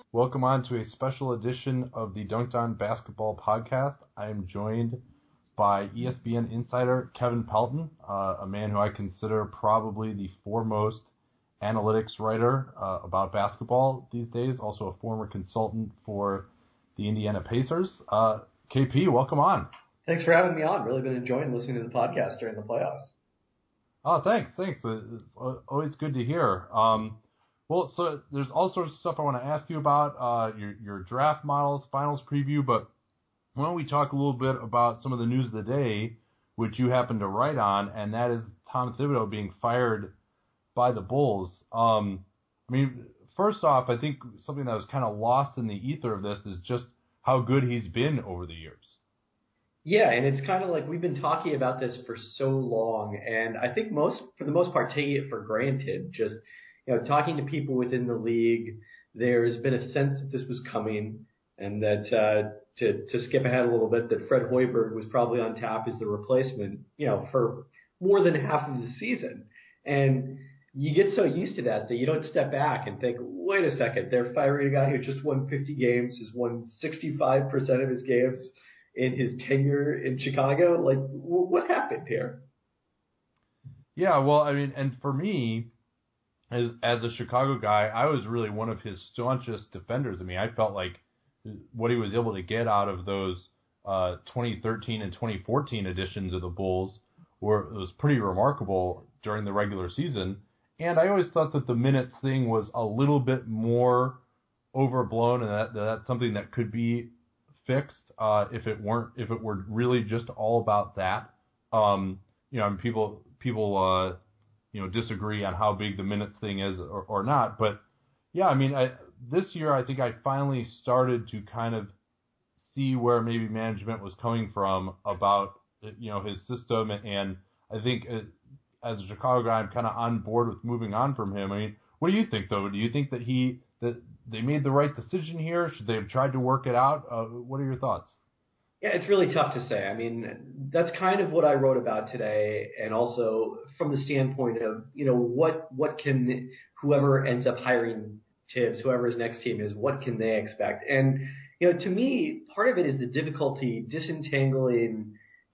Welcome on to a special edition of the Dunked On Basketball podcast. I am joined by ESPN insider Kevin Pelton, a man who I consider probably the foremost analytics writer about basketball these days, also a former consultant for the Indiana Pacers. KP, welcome on. Thanks for having me on. Really been enjoying listening to the podcast during the playoffs. Oh, thanks. It's always good to hear. Well, so there's all sorts of stuff I want to ask you about, your draft models, finals preview, but why don't we talk a little bit about some of the news of the day, which you happen to write on, and that is Tom Thibodeau being fired by the Bulls. First off, I think something that was kind of lost in the ether of this is just how good he's been over the years. Yeah, and it's kind of like we've been talking about this for so long, and I think for the most part, taking it for granted. Just talking to people within the league, there's been a sense that this was coming, and that to skip ahead a little bit, that Fred Hoiberg was probably on tap as the replacement, for more than half of the season, and you get so used to that you don't step back and think, wait a second, they're firing a guy who just won 50 games, has won 65% of his games in his tenure in Chicago. Like, what happened here? Yeah, well, and for me, as a Chicago guy, I was really one of his staunchest defenders. I felt like what he was able to get out of those 2013 and 2014 editions of the Bulls was pretty remarkable during the regular season. And I always thought that the minutes thing was a little bit more overblown, and that's something that could be fixed if it were really just all about that. People disagree on how big the minutes thing is or not, but yeah, this year I think I finally started to kind of see where maybe management was coming from about his system, and I think as a Chicago guy, I'm kind of on board with moving on from him. What do you think, though? Do you think that they made the right decision here? Should they have tried to work it out? What are your thoughts? Yeah, it's really tough to say. That's kind of what I wrote about today, and also from the standpoint of, what can whoever ends up hiring Tibbs, whoever his next team is, what can they expect? And, to me, part of it is the difficulty disentangling,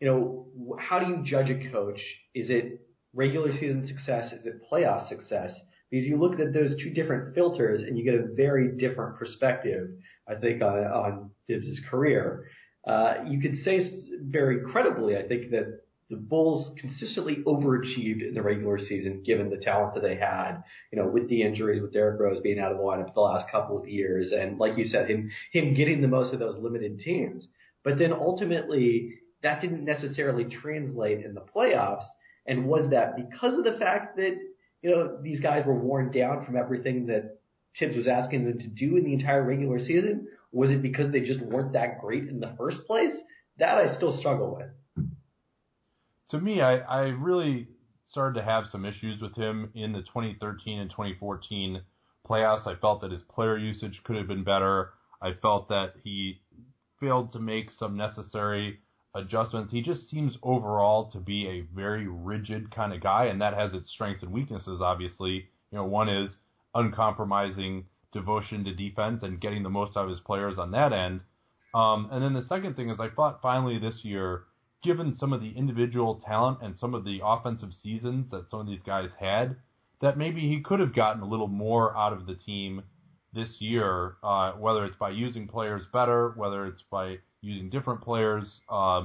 how do you judge a coach? Is it regular season success? Is it playoff success? Because you look at those two different filters and you get a very different perspective, I think, on Tibbs' career. You could say very credibly, I think, that the Bulls consistently overachieved in the regular season, given the talent that they had, with the injuries, with Derrick Rose being out of the lineup the last couple of years. And like you said, him getting the most of those limited teams. But then ultimately, that didn't necessarily translate in the playoffs. And was that because of the fact that, these guys were worn down from everything that Tibbs was asking them to do in the entire regular season? Was it because they just weren't that great in the first place? That I still struggle with. To me, I really started to have some issues with him in the 2013 and 2014 playoffs. I felt that his player usage could have been better. I felt that he failed to make some necessary adjustments. He just seems overall to be a very rigid kind of guy, and that has its strengths and weaknesses, obviously. One is uncompromising devotion to defense and getting the most out of his players on that end. And then the second thing is I thought finally this year, given some of the individual talent and some of the offensive seasons that some of these guys had, that maybe he could have gotten a little more out of the team this year, whether it's by using players better, whether it's by using different players,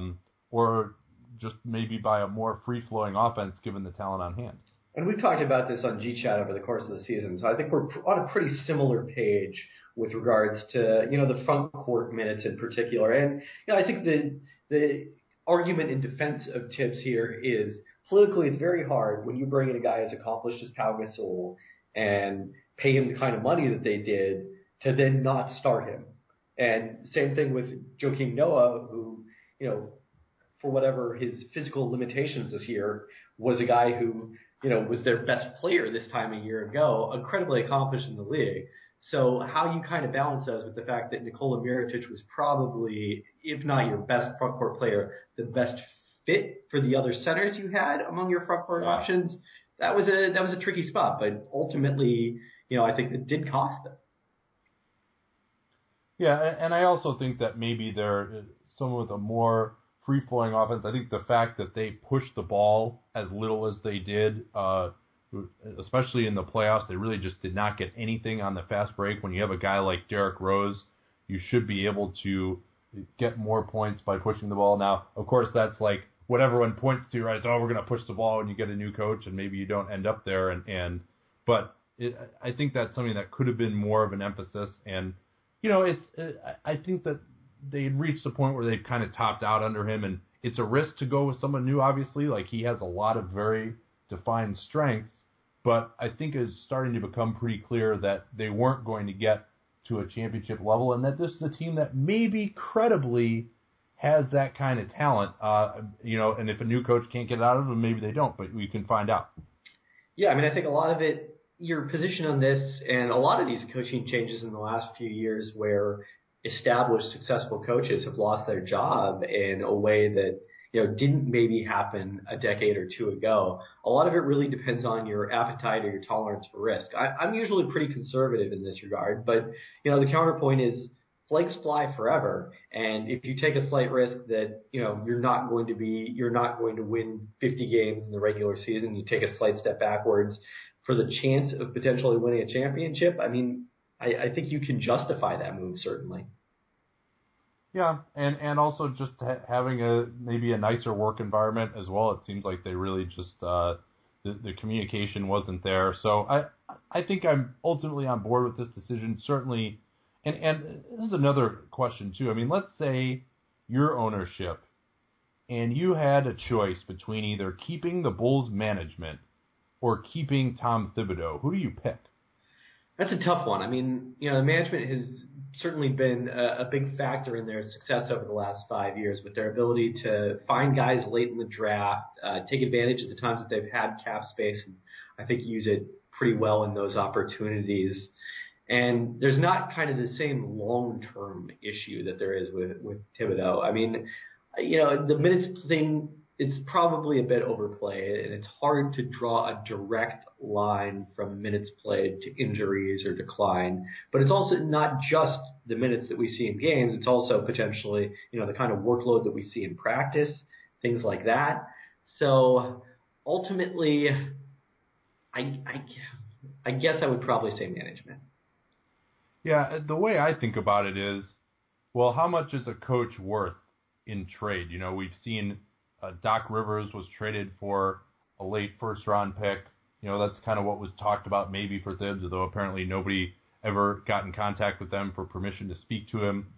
or just maybe by a more free-flowing offense given the talent on hand. And we've talked about this on G-Chat over the course of the season, so I think we're on a pretty similar page with regards to, the front court minutes in particular. And, I think the argument in defense of Tibbs here is politically it's very hard when you bring in a guy as accomplished as Pau Gasol and pay him the kind of money that they did to then not start him. And same thing with Joakim Noah, who, for whatever his physical limitations this year, was a guy who, was their best player this time a year ago, incredibly accomplished in the league. So how you kind of balance those with the fact that Nikola Mirotic was probably, if not your best front court player, the best fit for the other centers you had among your front court options, that was a tricky spot. But ultimately, I think it did cost them. Yeah, and I also think that maybe they're someone with a more free-flowing offense. I think the fact that they pushed the ball as little as they did, especially in the playoffs, they really just did not get anything on the fast break. When you have a guy like Derrick Rose, you should be able to get more points by pushing the ball. Now, of course, that's like what everyone points to, right? So, we're going to push the ball when you get a new coach, and maybe you don't end up there. But I think that's something that could have been more of an emphasis. And I think that they'd reached the point where they've kind of topped out under him, and it's a risk to go with someone new. Obviously, like he has a lot of very defined strengths, but I think it's starting to become pretty clear that they weren't going to get to a championship level, and that this is a team that maybe credibly has that kind of talent. And if a new coach can't get it out of them, maybe they don't, but we can find out. Yeah, I mean, I think a lot of it, your position on this, and a lot of these coaching changes in the last few years where established successful coaches have lost their job in a way that didn't maybe happen a decade or two ago. A lot of it really depends on your appetite or your tolerance for risk. I'm usually pretty conservative in this regard, but the counterpoint is flakes fly forever, and if you take a slight risk that you're not going to win 50 games in the regular season, you take a slight step backwards for the chance of potentially winning a championship. I mean, I think you can justify that move, certainly. Yeah, and also just having maybe a nicer work environment as well. It seems like they really just the communication wasn't there. So I think I'm ultimately on board with this decision, certainly. And this is another question too. I mean, let's say your ownership and you had a choice between either keeping the Bulls management or keeping Tom Thibodeau. Who do you pick? That's a tough one. I mean, the management has certainly been a big factor in their success over the last 5 years with their ability to find guys late in the draft, take advantage of the times that they've had cap space, and I think use it pretty well in those opportunities. And there's not kind of the same long-term issue that there is with Thibodeau. I mean, the minutes thing, it's probably a bit overplayed, and it's hard to draw a direct line from minutes played to injuries or decline. But it's also not just the minutes that we see in games. It's also potentially, the kind of workload that we see in practice, things like that. So ultimately, I guess I would probably say management. Yeah, the way I think about it is, well, how much is a coach worth in trade? We've seen Doc Rivers was traded for a late first-round pick. That's kind of what was talked about maybe for Thibs, although apparently nobody ever got in contact with them for permission to speak to him.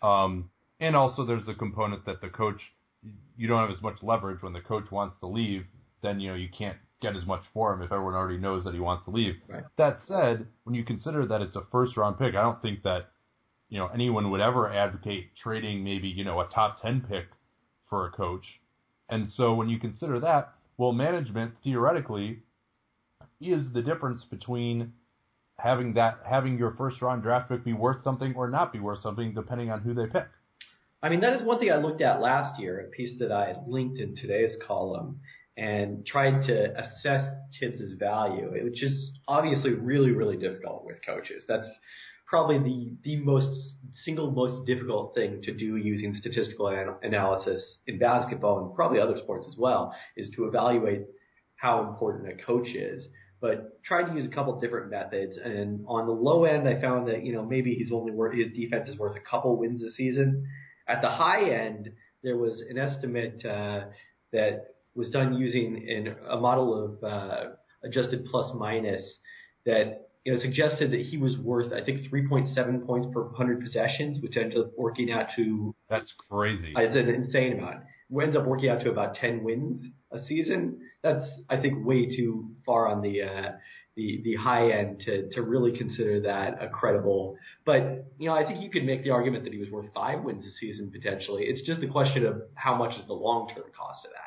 And also there's the component that the coach, you don't have as much leverage when the coach wants to leave, then, you can't get as much for him if everyone already knows that he wants to leave. Right. That said, when you consider that it's a first-round pick, I don't think that, anyone would ever advocate trading maybe, a top 10 pick for a coach. And so when you consider that, well, management theoretically is the difference between having your first round draft pick be worth something or not be worth something, depending on who they pick. I mean, that is one thing I looked at last year, a piece that I had linked in today's column, and tried to assess Tibbs' value, which is obviously really, really difficult with coaches. That's probably the single most difficult thing to do using statistical analysis in basketball and probably other sports as well, is to evaluate how important a coach is. But tried to use a couple different methods, and on the low end, I found that maybe his defense is worth a couple wins a season. At the high end, there was an estimate that was done using a model of adjusted plus minus that suggested that he was worth, I think, 3.7 points per 100 possessions, which ended up working out to... That's crazy. It's an insane amount. It ends up working out to about 10 wins a season. That's, I think, way too far on the high end to really consider that a credible. But, I think you could make the argument that he was worth 5 wins a season potentially. It's just the question of how much is the long-term cost of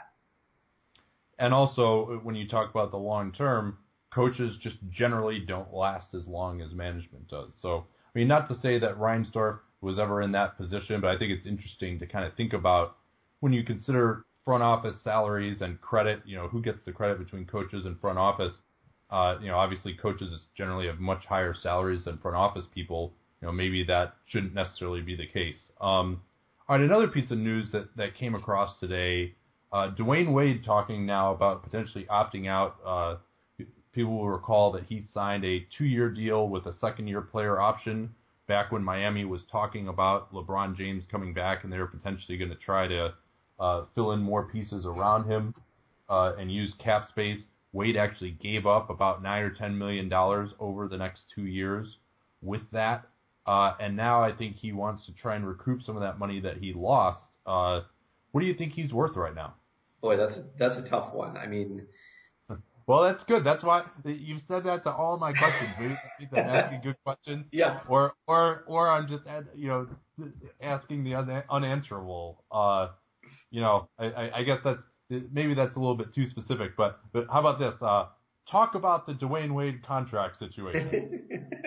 that. And also, when you talk about the long-term, coaches just generally don't last as long as management does. So, I mean, not to say that Reinsdorf was ever in that position, but I think it's interesting to kind of think about when you consider front office salaries and credit, who gets the credit between coaches and front office. Obviously coaches generally have much higher salaries than front office people, maybe that shouldn't necessarily be the case. All right, another piece of news that came across today, Dwayne Wade talking now about potentially opting out. People will recall that he signed a 2-year deal with a second-year player option back when Miami was talking about LeBron James coming back, and they were potentially going to try to fill in more pieces around him and use cap space. Wade actually gave up about $9 or $10 million over the next 2 years with that. And now I think he wants to try and recoup some of that money that he lost. What do you think he's worth right now? Boy, that's a tough one. I mean, well, that's good. That's why you've said that to all my questions. Maybe I'm asking good questions. Yeah. Or I'm just asking the unanswerable. I guess maybe that's a little bit too specific. But how about this? Talk about the Dwayne Wade contract situation.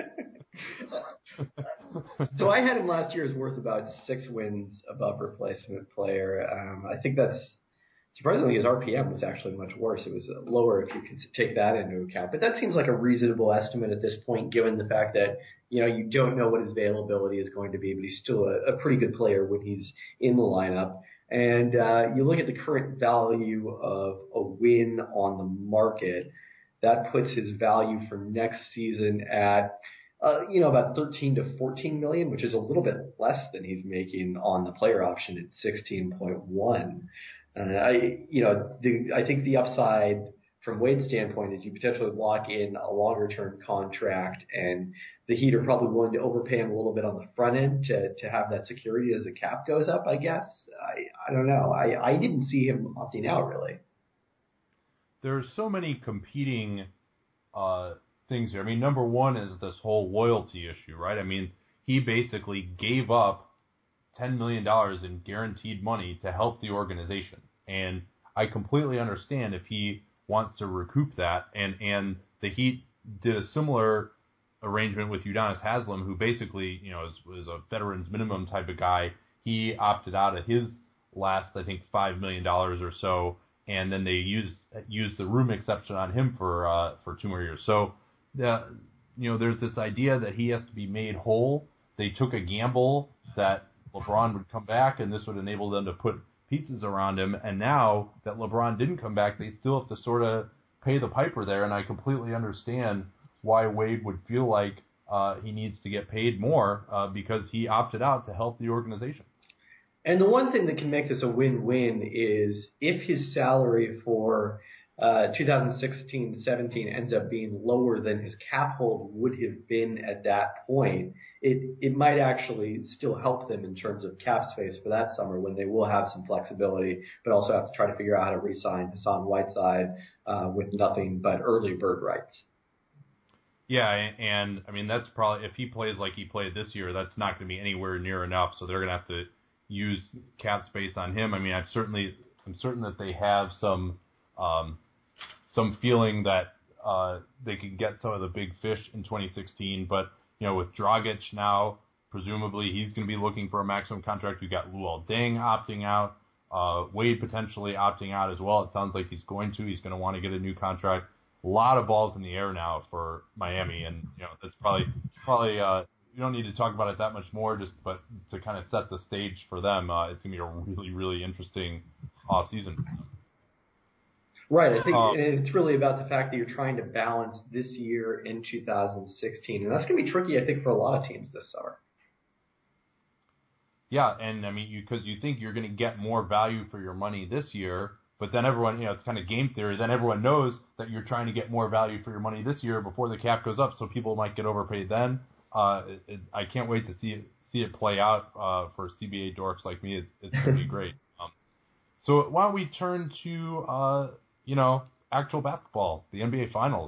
So I had him last year as worth about 6 wins above replacement player. I think that's surprisingly his RPM was actually much worse. It was lower if you could take that into account. But that seems like a reasonable estimate at this point, given the fact that you don't know what his availability is going to be, but he's still a pretty good player when he's in the lineup. And you look at the current value of a win on the market, that puts his value for next season at about 13 to 14 million, which is a little bit less than he's making on the player option at 16.1. I think the upside from Wade's standpoint is you potentially lock in a longer term contract, and the Heat are probably willing to overpay him a little bit on the front end to have that security as the cap goes up, I guess. I don't know. I didn't see him opting out, really. There's so many competing things here. I mean, number one is this whole loyalty issue, right? I mean, he basically gave up $10 million in guaranteed money to help the organization. And I completely understand if he wants to recoup that. And the Heat did a similar arrangement with Udonis Haslem, who basically, is a veterans minimum type of guy. He opted out of his last, I think, $5 million or so, and then they used the room exception on him for 2 more years. So, there's this idea that he has to be made whole. They took a gamble that LeBron would come back, and this would enable them to put pieces around him. And now that LeBron didn't come back, they still have to sort of pay the piper there. And I completely understand why Wade would feel like he needs to get paid more because he opted out to help the organization. And the one thing that can make this a win-win is if his salary for 2016-17 ends up being lower than his cap hold would have been at that point, it might actually still help them in terms of cap space for that summer when they will have some flexibility, but also have to try to figure out how to re-sign Hassan Whiteside with nothing but early bird rights. Yeah, and I mean, that's probably, if he plays like he played this year, that's not going to be anywhere near enough, so they're going to have to use cap space on him. I mean, I'm certain that they have some feeling that they can get some of the big fish in 2016. But, with Dragic now, presumably he's going to be looking for a maximum contract. We've got Luol Deng opting out, Wade potentially opting out as well. It sounds like he's going to. He's going to want to get a new contract. A lot of balls in the air now for Miami, and that's probably you don't need to talk about it that much more, but to kind of set the stage for them, it's going to be a really, really interesting off season. Right. I think it's really about the fact that you're trying to balance this year in 2016, and that's going to be tricky, I think, for a lot of teams this summer. Yeah, and I mean, because you think you're going to get more value for your money this year, but then everyone, it's kind of game theory. Then everyone knows that you're trying to get more value for your money this year before the cap goes up, so people might get overpaid then. I can't wait to see it play out for CBA dorks like me. It's going to be great. So why don't we turn to actual basketball, the NBA Finals.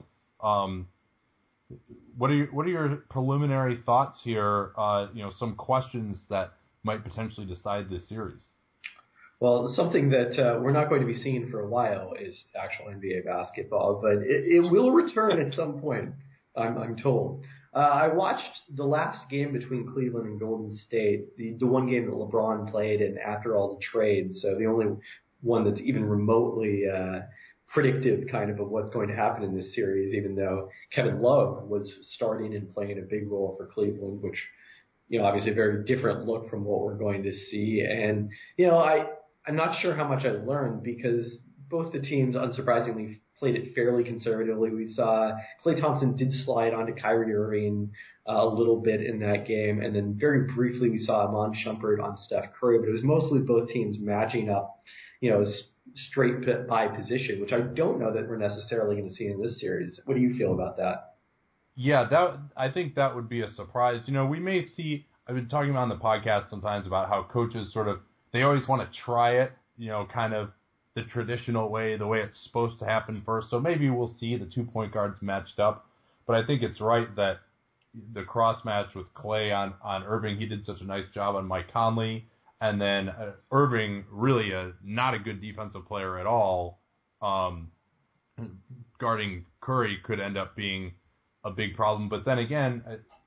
What are your preliminary thoughts here? Some questions that might potentially decide this series. Well, something that we're not going to be seeing for a while is actual NBA basketball, but it will return at some point, I'm told. I watched the last game between Cleveland and Golden State, the one game that LeBron played, and after all the trades, so the only one that's even remotely predictive kind of what's going to happen in this series, even though Kevin Love was starting and playing a big role for Cleveland, which, obviously a very different look from what we're going to see. And, I'm not sure how much I learned because both the teams, unsurprisingly, played it fairly conservatively. We saw Klay Thompson did slide onto Kyrie Irving a little bit in that game, and then very briefly we saw Iman Shumpert on Steph Curry, but it was mostly both teams matching up, straight by position, which I don't know that we're necessarily going to see in this series. What do you feel about that? Yeah, I think that would be a surprise. We may see, I've been talking about on the podcast sometimes about how coaches they always want to try it, kind of the traditional way, the way it's supposed to happen first. So maybe we'll see the 2 point guards matched up. But I think it's right that the cross match with Klay on Irving, he did such a nice job on Mike Conley. And then Irving, really not a good defensive player at all, guarding Curry could end up being a big problem. But then again,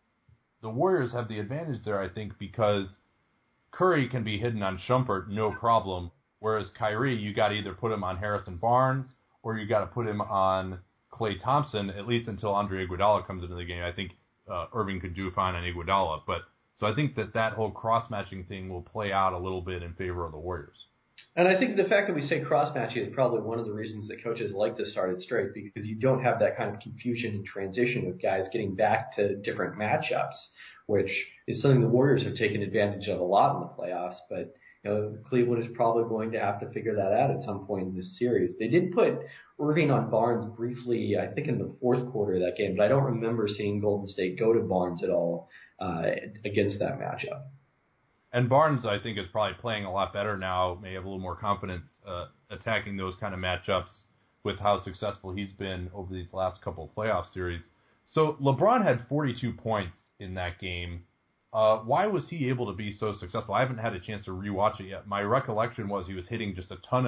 the Warriors have the advantage there, I think, because Curry can be hidden on Shumpert, no problem. Whereas Kyrie, you got to either put him on Harrison Barnes or you got to put him on Klay Thompson, at least until Andre Iguodala comes into the game. I think Irving could do fine on Iguodala, but so I think that whole cross-matching thing will play out a little bit in favor of the Warriors. And I think the fact that we say cross-matching is probably one of the reasons that coaches like to start it straight, because you don't have that kind of confusion and transition with guys getting back to different matchups, which is something the Warriors have taken advantage of a lot in the playoffs. But Cleveland is probably going to have to figure that out at some point in this series. They did put Irving on Barnes briefly, I think, in the fourth quarter of that game, but I don't remember seeing Golden State go to Barnes at all against that matchup. And Barnes, I think, is probably playing a lot better now, may have a little more confidence attacking those kind of matchups with how successful he's been over these last couple of playoff series. So LeBron had 42 points in that game. Why was he able to be so successful? I haven't had a chance to rewatch it yet. My recollection was he was hitting just a ton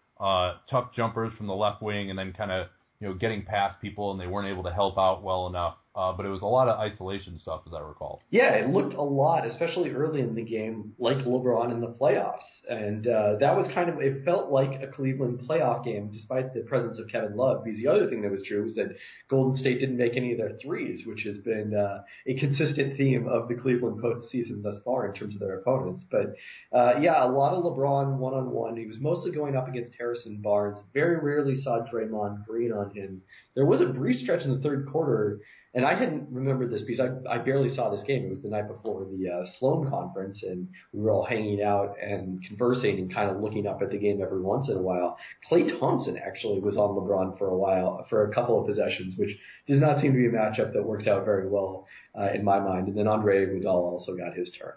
of tough jumpers from the left wing and then kind of getting past people, and they weren't able to help out well enough. But it was a lot of isolation stuff, as I recall. Yeah, it looked a lot, especially early in the game, like LeBron in the playoffs. And that was it felt like a Cleveland playoff game, despite the presence of Kevin Love. Because the other thing that was true was that Golden State didn't make any of their threes, which has been a consistent theme of the Cleveland postseason thus far in terms of their opponents. But a lot of LeBron one-on-one. He was mostly going up against Harrison Barnes. Very rarely saw Draymond Green on him. There was a brief stretch in the third quarter, and I hadn't remembered this because I barely saw this game. It was the night before the Sloan conference, and we were all hanging out and conversing and kind of looking up at the game every once in a while. Klay Thompson actually was on LeBron for a couple of possessions, which does not seem to be a matchup that works out very well in my mind. And then Andre Iguodala also got his turn.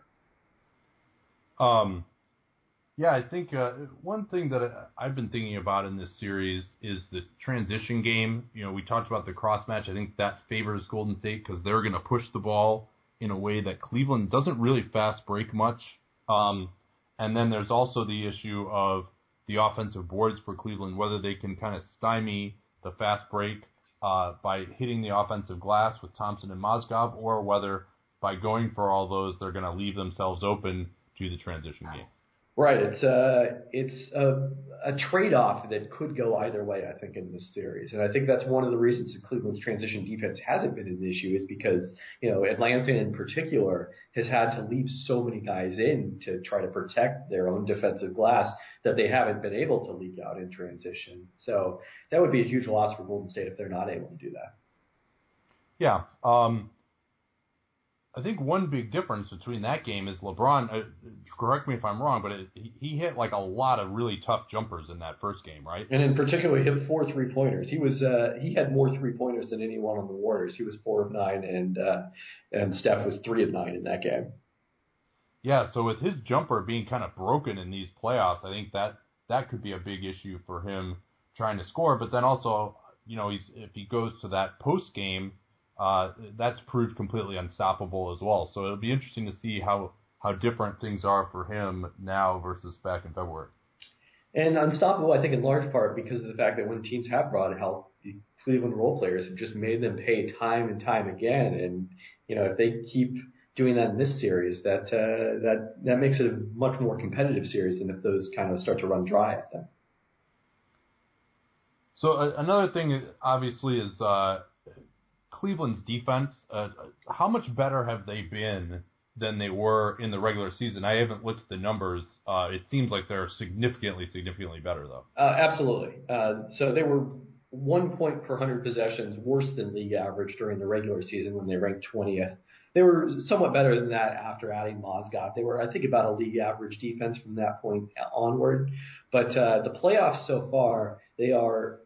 Yeah, I think one thing that I've been thinking about in this series is the transition game. We talked about the cross match. I think that favors Golden State because they're going to push the ball in a way that Cleveland doesn't really fast break much. And then there's also the issue of the offensive boards for Cleveland, whether they can kind of stymie the fast break by hitting the offensive glass with Thompson and Mozgov, or whether by going for all those, they're going to leave themselves open to the transition game. Right. It's a trade-off that could go either way, I think, in this series. And I think that's one of the reasons that Cleveland's transition defense hasn't been an issue is because, Atlanta in particular has had to leave so many guys in to try to protect their own defensive glass that they haven't been able to leak out in transition. So that would be a huge loss for Golden State if they're not able to do that. Yeah. I think one big difference between that game is LeBron, correct me if I'm wrong, but he hit like a lot of really tough jumpers in that first game, right? And in particular, he hit 4 3-pointers. He had more 3-pointers than anyone on the Warriors. He was 4 of 9, and Steph was 3 of 9 in that game. Yeah, so with his jumper being kind of broken in these playoffs, I think that could be a big issue for him trying to score. But then also, if he goes to that post game, that's proved completely unstoppable as well. So it'll be interesting to see how different things are for him now versus back in February. And unstoppable, I think, in large part because of the fact that when teams have brought help, the Cleveland role players have just made them pay time and time again. And, if they keep doing that in this series, that makes it a much more competitive series than if those kind of start to run dry at them. So another thing, obviously, is Cleveland's defense. How much better have they been than they were in the regular season? I haven't looked at the numbers. It seems like they're significantly better, though. Absolutely. So they were 1 point per 100 possessions worse than league average during the regular season when they ranked 20th. They were somewhat better than that after adding Mozgov. They were, I think, about a league average defense from that point onward. But the playoffs so far, they are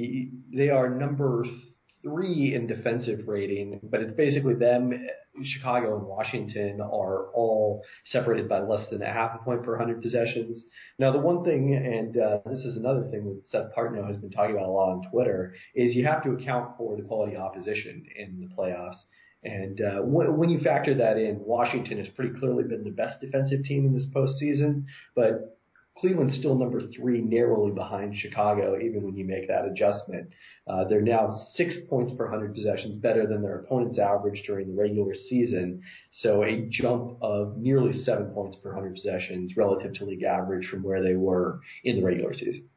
number 3 in defensive rating, but it's basically them. Chicago and Washington are all separated by less than a half a point per 100 possessions. Now, the one thing, and this is another thing that Seth Partnow has been talking about a lot on Twitter, is you have to account for the quality opposition in the playoffs. And when you factor that in, Washington has pretty clearly been the best defensive team in this postseason, but Cleveland's still number 3, narrowly behind Chicago, even when you make that adjustment. They're now 6 points per 100 possessions better than their opponent's average during the regular season, so a jump of nearly 7 points per 100 possessions relative to league average from where they were in the regular season.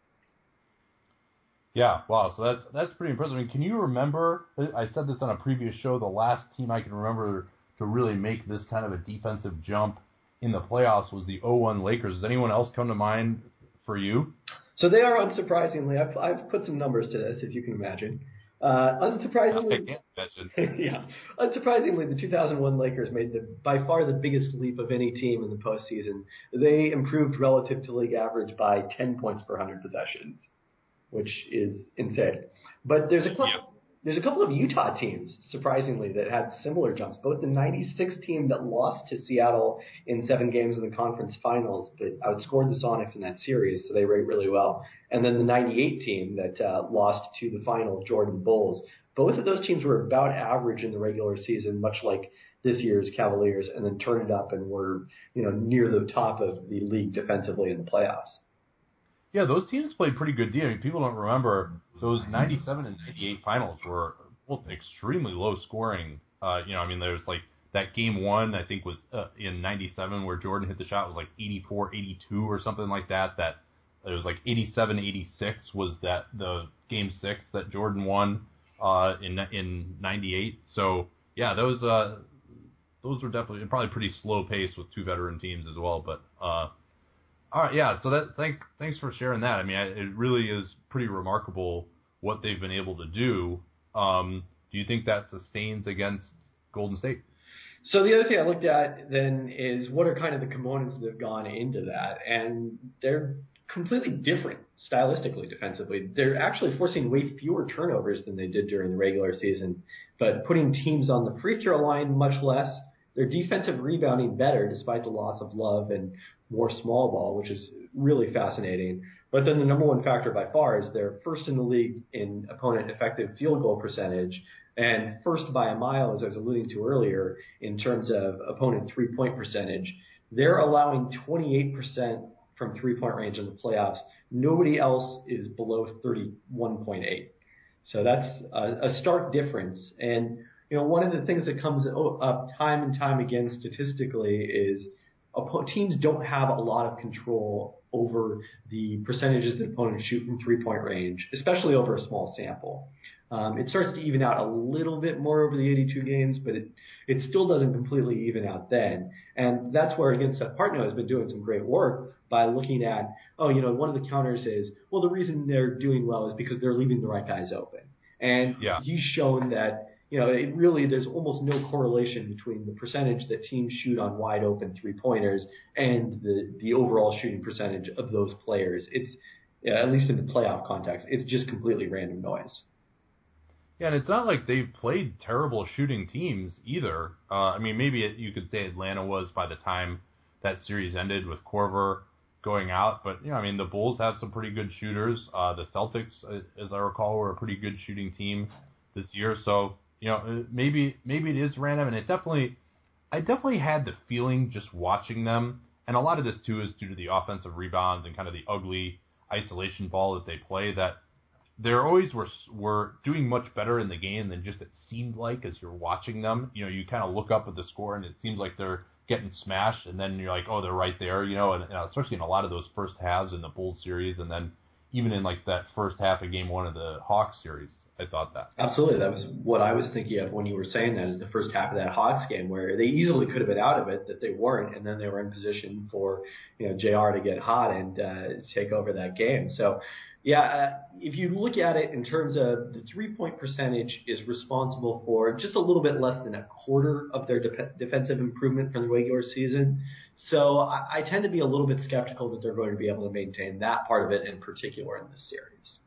Yeah, wow. So that's pretty impressive. I mean, can you remember? I said this on a previous show. The last team I can remember to really make this kind of a defensive jump in the playoffs was the 0-1 Lakers. Does anyone else come to mind for you? So they are unsurprisingly. I've put some numbers to this, as you can imagine. Unsurprisingly, I can't imagine. Yeah, unsurprisingly, the 2001 Lakers made by far the biggest leap of any team in the postseason. They improved relative to league average by 10 points per 100 possessions, which is insane. But there's a couple of Utah teams, surprisingly, that had similar jumps. Both the 96 team that lost to Seattle in 7 games in the conference finals, but outscored the Sonics in that series, so they rate really well. And then the 98 team that lost to the final Jordan Bulls. Both of those teams were about average in the regular season, much like this year's Cavaliers, and then turned it up and were, near the top of the league defensively in the playoffs. Yeah, those teams played pretty good D. I mean, people don't remember those 97 and 98 finals were both extremely low scoring. There's like that game 1, I think, was in 97 where Jordan hit the shot was like 84-82 or something like that. That it was like 87-86 was that the game 6 that Jordan won in 98. So yeah, those were definitely probably pretty slow pace with 2 veteran teams as well, but. All right, yeah. So thanks for sharing that. I mean, it really is pretty remarkable what they've been able to do. Do you think that sustains against Golden State? So the other thing I looked at then is what are kind of the components that have gone into that, and they're completely different stylistically defensively. They're actually forcing way fewer turnovers than they did during the regular season, but putting teams on the free throw line much less. Their defensive rebounding better despite the loss of Love and more small ball, which is really fascinating. But then the number one factor by far is they're first in the league in opponent effective field goal percentage and first by a mile, as I was alluding to earlier, in terms of opponent three-point percentage. They're allowing 28% from three-point range in the playoffs. Nobody else is below 31.8. So that's a stark difference. And one of the things that comes up time and time again statistically is teams don't have a lot of control over the percentages that opponents shoot from three-point range, especially over a small sample. It starts to even out a little bit more over the 82 games, but it still doesn't completely even out then. And that's where, again, Seth Partnow has been doing some great work by looking at, one of the counters is, well, the reason they're doing well is because they're leaving the right guys open. And he's shown that it really, there's almost no correlation between the percentage that teams shoot on wide open three-pointers and the overall shooting percentage of those players. It's, at least in the playoff context, it's just completely random noise. Yeah, and it's not like they've played terrible shooting teams either. Maybe you could say Atlanta was by the time that series ended with Korver going out. But, the Bulls have some pretty good shooters. The Celtics, as I recall, were a pretty good shooting team this year. So, maybe it is random. And I definitely had the feeling just watching them. And a lot of this, too, is due to the offensive rebounds and kind of the ugly isolation ball that they play, that they always were doing much better in the game than just it seemed like as you're watching them. You kind of look up at the score and it seems like they're getting smashed, and then you're like, oh, they're right there, and especially in a lot of those first halves in the Bulls series, and then, even in like that first half of Game 1 of the Hawks series. I thought that. Absolutely. That was what I was thinking of when you were saying that, is the first half of that Hawks game where they easily could have been out of it, that they weren't, and then they were in position for, JR to get hot and take over that game. So, if you look at it in terms of the three-point percentage is responsible for just a little bit less than a quarter of their defensive improvement from the regular season. So I tend to be a little bit skeptical that they're going to be able to maintain that part of it in particular in this series.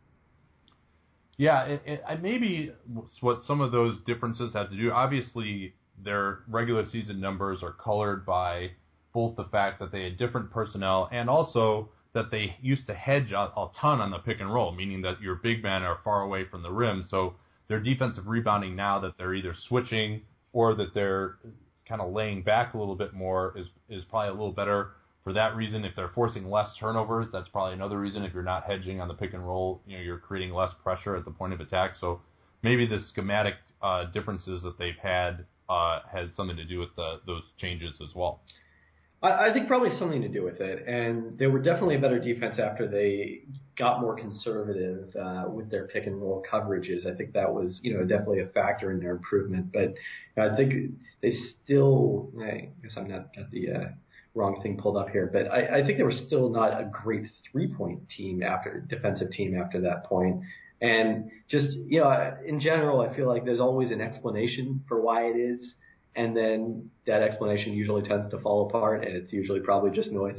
Yeah, maybe what some of those differences have to do, obviously their regular season numbers are colored by both the fact that they had different personnel and also that they used to hedge a ton on the pick and roll, meaning that your big men are far away from the rim. So their defensive rebounding now that they're either switching or that they're kind of laying back a little bit more is probably a little better. For that reason, if they're forcing less turnovers, that's probably another reason. If you're not hedging on the pick and roll, you're creating less pressure at the point of attack. So maybe the schematic differences that they've had has something to do with those changes as well. I think probably something to do with it. And they were definitely a better defense after they got more conservative with their pick and roll coverages. I think that was, definitely a factor in their improvement. But I think they still, I guess I'm not got the wrong thing pulled up here, but I think they were still not a great three-point defensive team after that point. And just, in general, I feel like there's always an explanation for why it is. And then that explanation usually tends to fall apart, and it's usually probably just noise.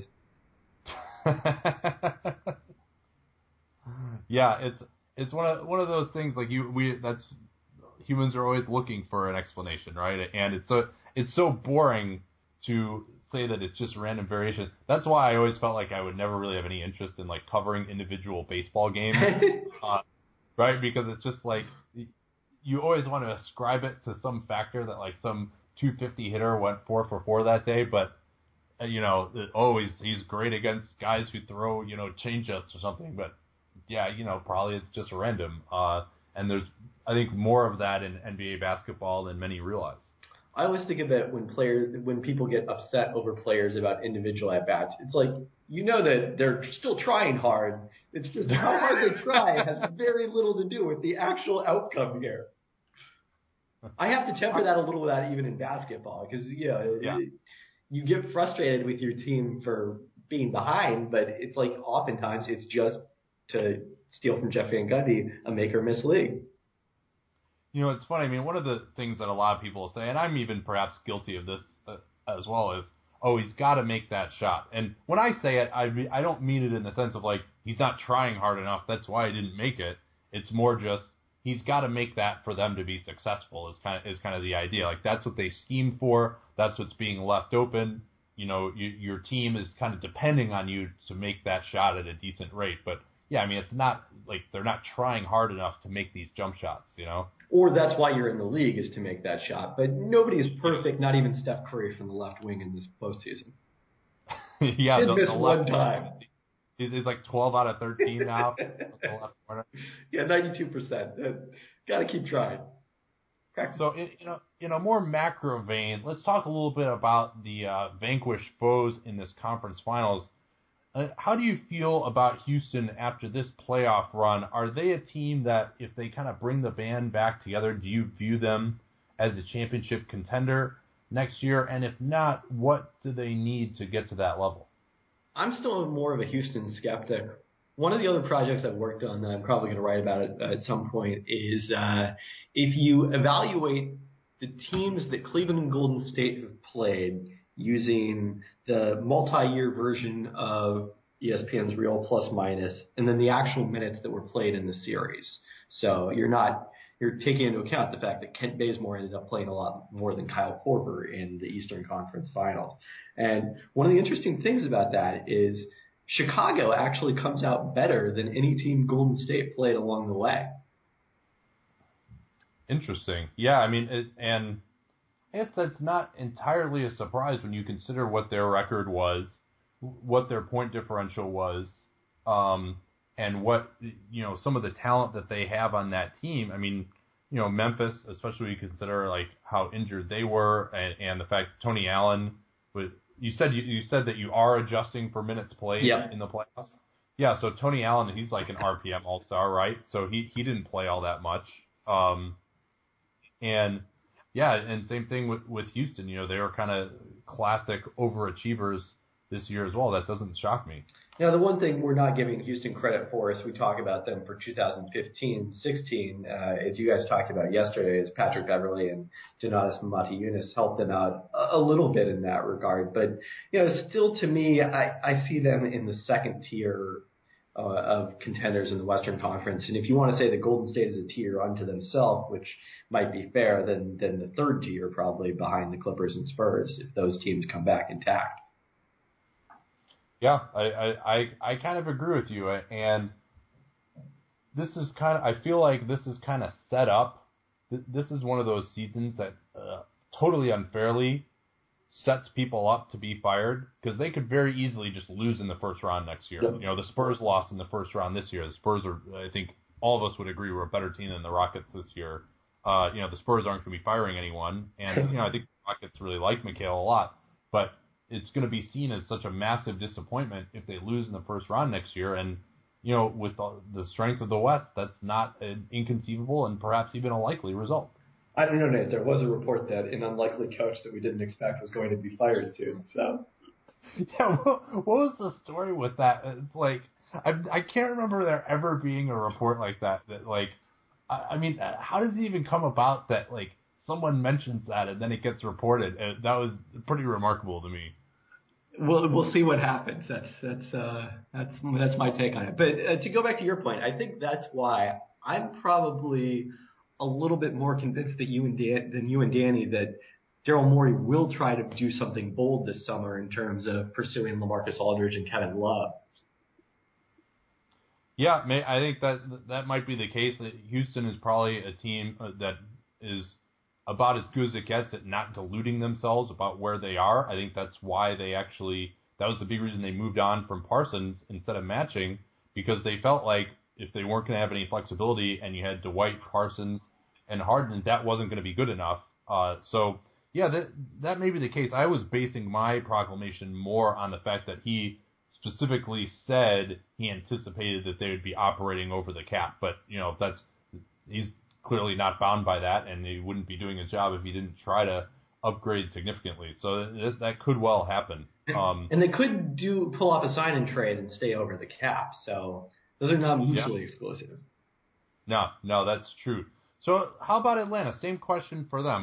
Yeah, it's one of those things like that's humans are always looking for an explanation, right? And it's so boring to say that it's just random variation. That's why I always felt like I would never really have any interest in like covering individual baseball games, right? Because it's just like you always want to ascribe it to some factor that like some 250 hitter went 4 for 4 that day, but he's great against guys who throw changeups or something. But yeah, probably it's just random. And there's I think more of that in NBA basketball than many realize. I always think of it when people get upset over players about individual at-bats. It's like, that they're still trying hard. It's just how hard they try has very little to do with the actual outcome here. I have to temper that a little bit even in basketball because, you get frustrated with your team for being behind, but it's like oftentimes it's just, to steal from Jeff Van Gundy, a make or miss league. It's funny. I mean, one of the things that a lot of people say, and I'm even perhaps guilty of this as well, is, he's got to make that shot. And when I say it, I don't mean it in the sense of like he's not trying hard enough, that's why he didn't make it. It's more just he's got to make that for them to be successful is kind of the idea. Like that's what they scheme for. That's what's being left open. Your team is kind of depending on you to make that shot at a decent rate. But yeah, I mean, it's not like they're not trying hard enough to make these jump shots, Or that's why you're in the league, is to make that shot. But nobody is perfect, not even Steph Curry from the left wing in this postseason. Yeah, Did miss one time. He's like 12 out of 13 now. Yeah, 92%. Got to keep trying. So, in a more macro vein, let's talk a little bit about the vanquished foes in this conference finals. How do you feel about Houston after this playoff run? Are they a team that, if they kind of bring the band back together, do you view them as a championship contender next year? And if not, what do they need to get to that level? I'm still more of a Houston skeptic. One of the other projects I've worked on that I'm probably going to write about it at some point is if you evaluate the teams that Cleveland and Golden State have played using the multi-year version of ESPN's Real Plus Minus, and then the actual minutes that were played in the series. So you're taking into account the fact that Kent Bazemore ended up playing a lot more than Kyle Korver in the Eastern Conference Finals. And one of the interesting things about that is Chicago actually comes out better than any team Golden State played along the way. Interesting. Yeah, I mean, and I guess that's not entirely a surprise when you consider what their record was, what their point differential was, and what, some of the talent that they have on that team. I mean, Memphis, especially when you consider like how injured they were and the fact Tony Allen you said that you are adjusting for minutes played in the playoffs. Yeah, so Tony Allen, he's like an RPM all-star, right? So he didn't play all that much. And yeah, and same thing with Houston. You know, they were kind of classic overachievers this year as well. That doesn't shock me. Now, the one thing we're not giving Houston credit for as we talk about them for 2015-16, as you guys talked about yesterday, is Patrick Beverley and Donatas Motiejunas helped them out a little bit in that regard. But, you know, still to me, I see them in the second tier of contenders in the Western Conference. And if you want to say that Golden State is a tier unto themselves, which might be fair, then the third tier probably behind the Clippers and Spurs if those teams come back intact. Yeah, I kind of agree with you, and this is I feel like this is kind of set up. This is one of those seasons that totally unfairly sets people up to be fired because they could very easily just lose in the first round next year. Yep. You know, the Spurs lost in the first round this year. The Spurs are, I think all of us would agree, were a better team than the Rockets this year. You know, the Spurs aren't going to be firing anyone, and you know, I think the Rockets really like Mikal a lot, but it's going to be seen as such a massive disappointment if they lose in the first round next year. And, you know, with the strength of the West, that's not an inconceivable and perhaps even a likely result. I don't know, Nate. There was a report that an unlikely coach that we didn't expect was going to be fired soon. So, yeah, what was the story with that? It's like I can't remember there ever being a report like that. That like, I mean, how does it even come about that like someone mentions that and then it gets reported? That was pretty remarkable to me. We'll see what happens. That's my take on it. But to go back to your point, I think that's why I'm probably a little bit more convinced that you and Danny that Daryl Morey will try to do something bold this summer in terms of pursuing LaMarcus Aldridge and Kevin Love. Yeah, I think that might be the case. Houston is probably a team that is about as good as it gets at not deluding themselves about where they are. I think that's why that was the big reason they moved on from Parsons instead of matching, because they felt like if they weren't going to have any flexibility and you had Dwight, Parsons, and Harden, that wasn't going to be good enough. So, yeah, that may be the case. I was basing my proclamation more on the fact that he specifically said he anticipated that they would be operating over the cap. But, you know, he's clearly not bound by that, and he wouldn't be doing his job if he didn't try to upgrade significantly. So that could well happen. And they could pull off a sign and trade and stay over the cap. So those are not mutually exclusive. No, that's true. So how about Atlanta? Same question for them.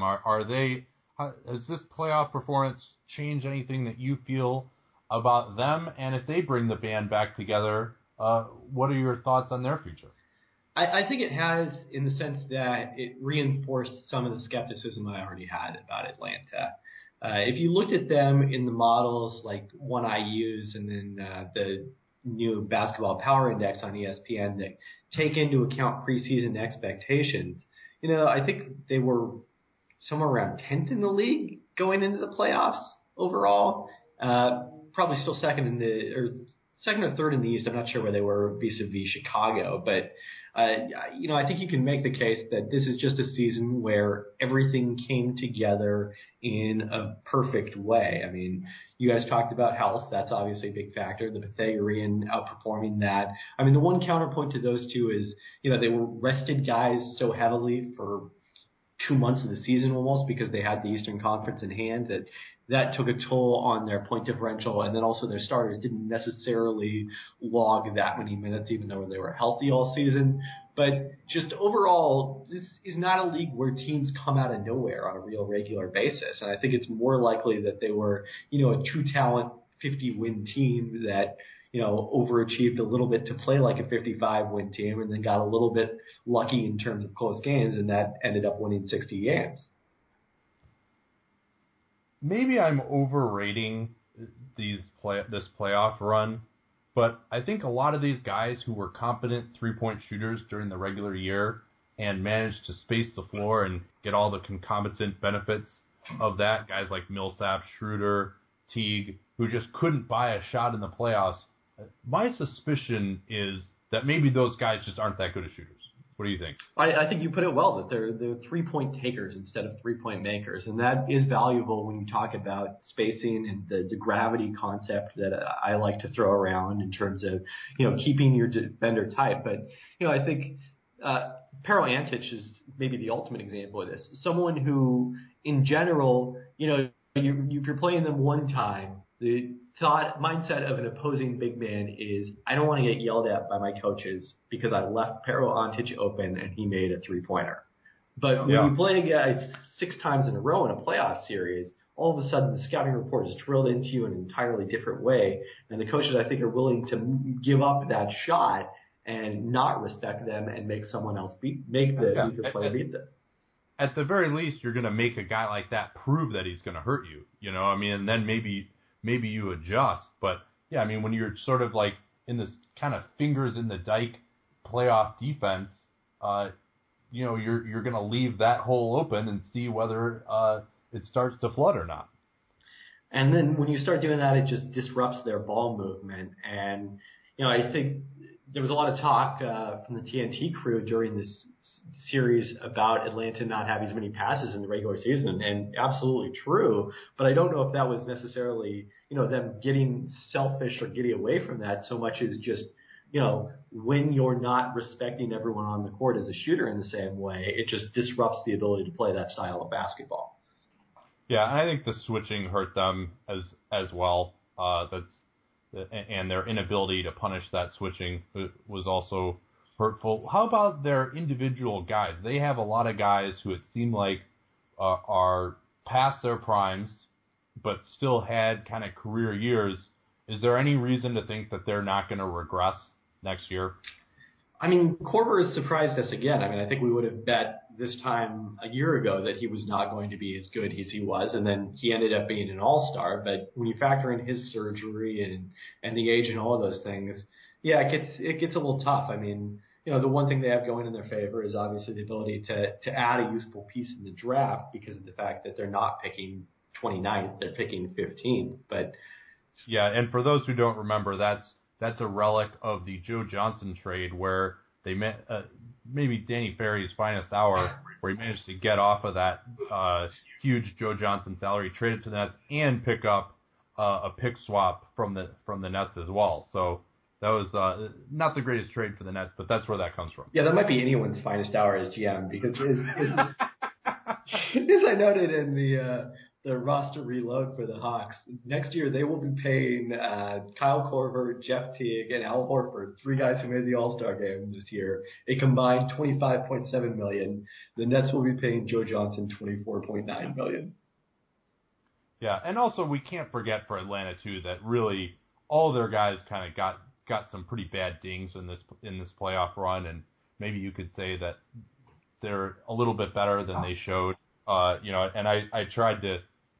Has this playoff performance changed anything that you feel about them? And if they bring the band back together, what are your thoughts on their future? I think it has, in the sense that it reinforced some of the skepticism I already had about Atlanta. If you looked at them in the models like one I use and then the new Basketball Power Index on ESPN that take into account preseason expectations, you know, I think they were somewhere around 10th in the league going into the playoffs overall. Probably still second or third in the East. I'm not sure where they were vis-a-vis Chicago, but you know, I think you can make the case that this is just a season where everything came together in a perfect way. I mean, you guys talked about health. That's obviously a big factor. The Pythagorean outperforming that. I mean, the one counterpoint to those two is, you know, they were rested guys so heavily for 2 months of the season almost because they had the Eastern Conference in hand that took a toll on their point differential, and then also their starters didn't necessarily log that many minutes even though they were healthy all season. But just overall, this is not a league where teams come out of nowhere on a real regular basis, and I think it's more likely that they were, you know, a true talent 50-win team that, you know, overachieved a little bit to play like a 55-win team and then got a little bit lucky in terms of close games, and that ended up winning 60 games. Maybe I'm overrating this playoff run, but I think a lot of these guys who were competent three-point shooters during the regular year and managed to space the floor and get all the concomitant benefits of that, guys like Millsap, Schroeder, Teague, who just couldn't buy a shot in the playoffs, my suspicion is that maybe those guys just aren't that good as shooters. What do you think? I think you put it well, that they're 3-point takers instead of 3-point makers. And that is valuable when you talk about spacing and the gravity concept that I like to throw around in terms of, keeping your defender tight. But, I think Pero Antic is maybe the ultimate example of this. Someone who, in general, if you're playing them one time, the mindset of an opposing big man is, I don't want to get yelled at by my coaches because I left Pero Antic open and he made a 3-pointer. But when you play a guy 6 times in a row in a playoff series, all of a sudden the scouting report is drilled into you in an entirely different way, and the coaches, I think, are willing to give up that shot and not respect them and make someone else make the weaker player beat them. At the very least, you're going to make a guy like that prove that he's going to hurt you. And then maybe you adjust. But, when you're sort of like in this kind of fingers in the dike playoff defense, you're going to leave that hole open and see whether it starts to flood or not. And then when you start doing that, it just disrupts their ball movement. And, I think there was a lot of talk from the TNT crew during this series about Atlanta not having as many passes in the regular season, and absolutely true. But I don't know if that was necessarily, them getting selfish or getting away from that so much as just, when you're not respecting everyone on the court as a shooter in the same way, it just disrupts the ability to play that style of basketball. Yeah, and I think the switching hurt them as well. And their inability to punish that switching was also hurtful. How about their individual guys? They have a lot of guys who it seemed like are past their primes, but still had kind of career years. Is there any reason to think that they're not going to regress next year? Korver has surprised us again. I think we would have bet this time a year ago that he was not going to be as good as he was, and then he ended up being an all-star. But when you factor in his surgery and the age and all of those things, it gets a little tough. The one thing they have going in their favor is obviously the ability to add a useful piece in the draft because of the fact that they're not picking 29th, they're picking 15th. But and for those who don't remember, that's a relic of the Joe Johnson trade where they met maybe Danny Ferry's finest hour, where he managed to get off of that huge Joe Johnson salary, trade it to the Nets, and pick up a pick swap from the Nets as well. So that was not the greatest trade for the Nets, but that's where that comes from. Yeah, that might be anyone's finest hour as GM because as I noted in the roster reload for the Hawks, next year they will be paying Kyle Korver, Jeff Teague, and Al Horford, 3 guys who made the All-Star game this year, a combined $25.7 million. The Nets will be paying Joe Johnson $24.9 million. Yeah, and also we can't forget for Atlanta too that really all their guys kind of got some pretty bad dings in this playoff run, and maybe you could say that they're a little bit better than they showed. And I tried to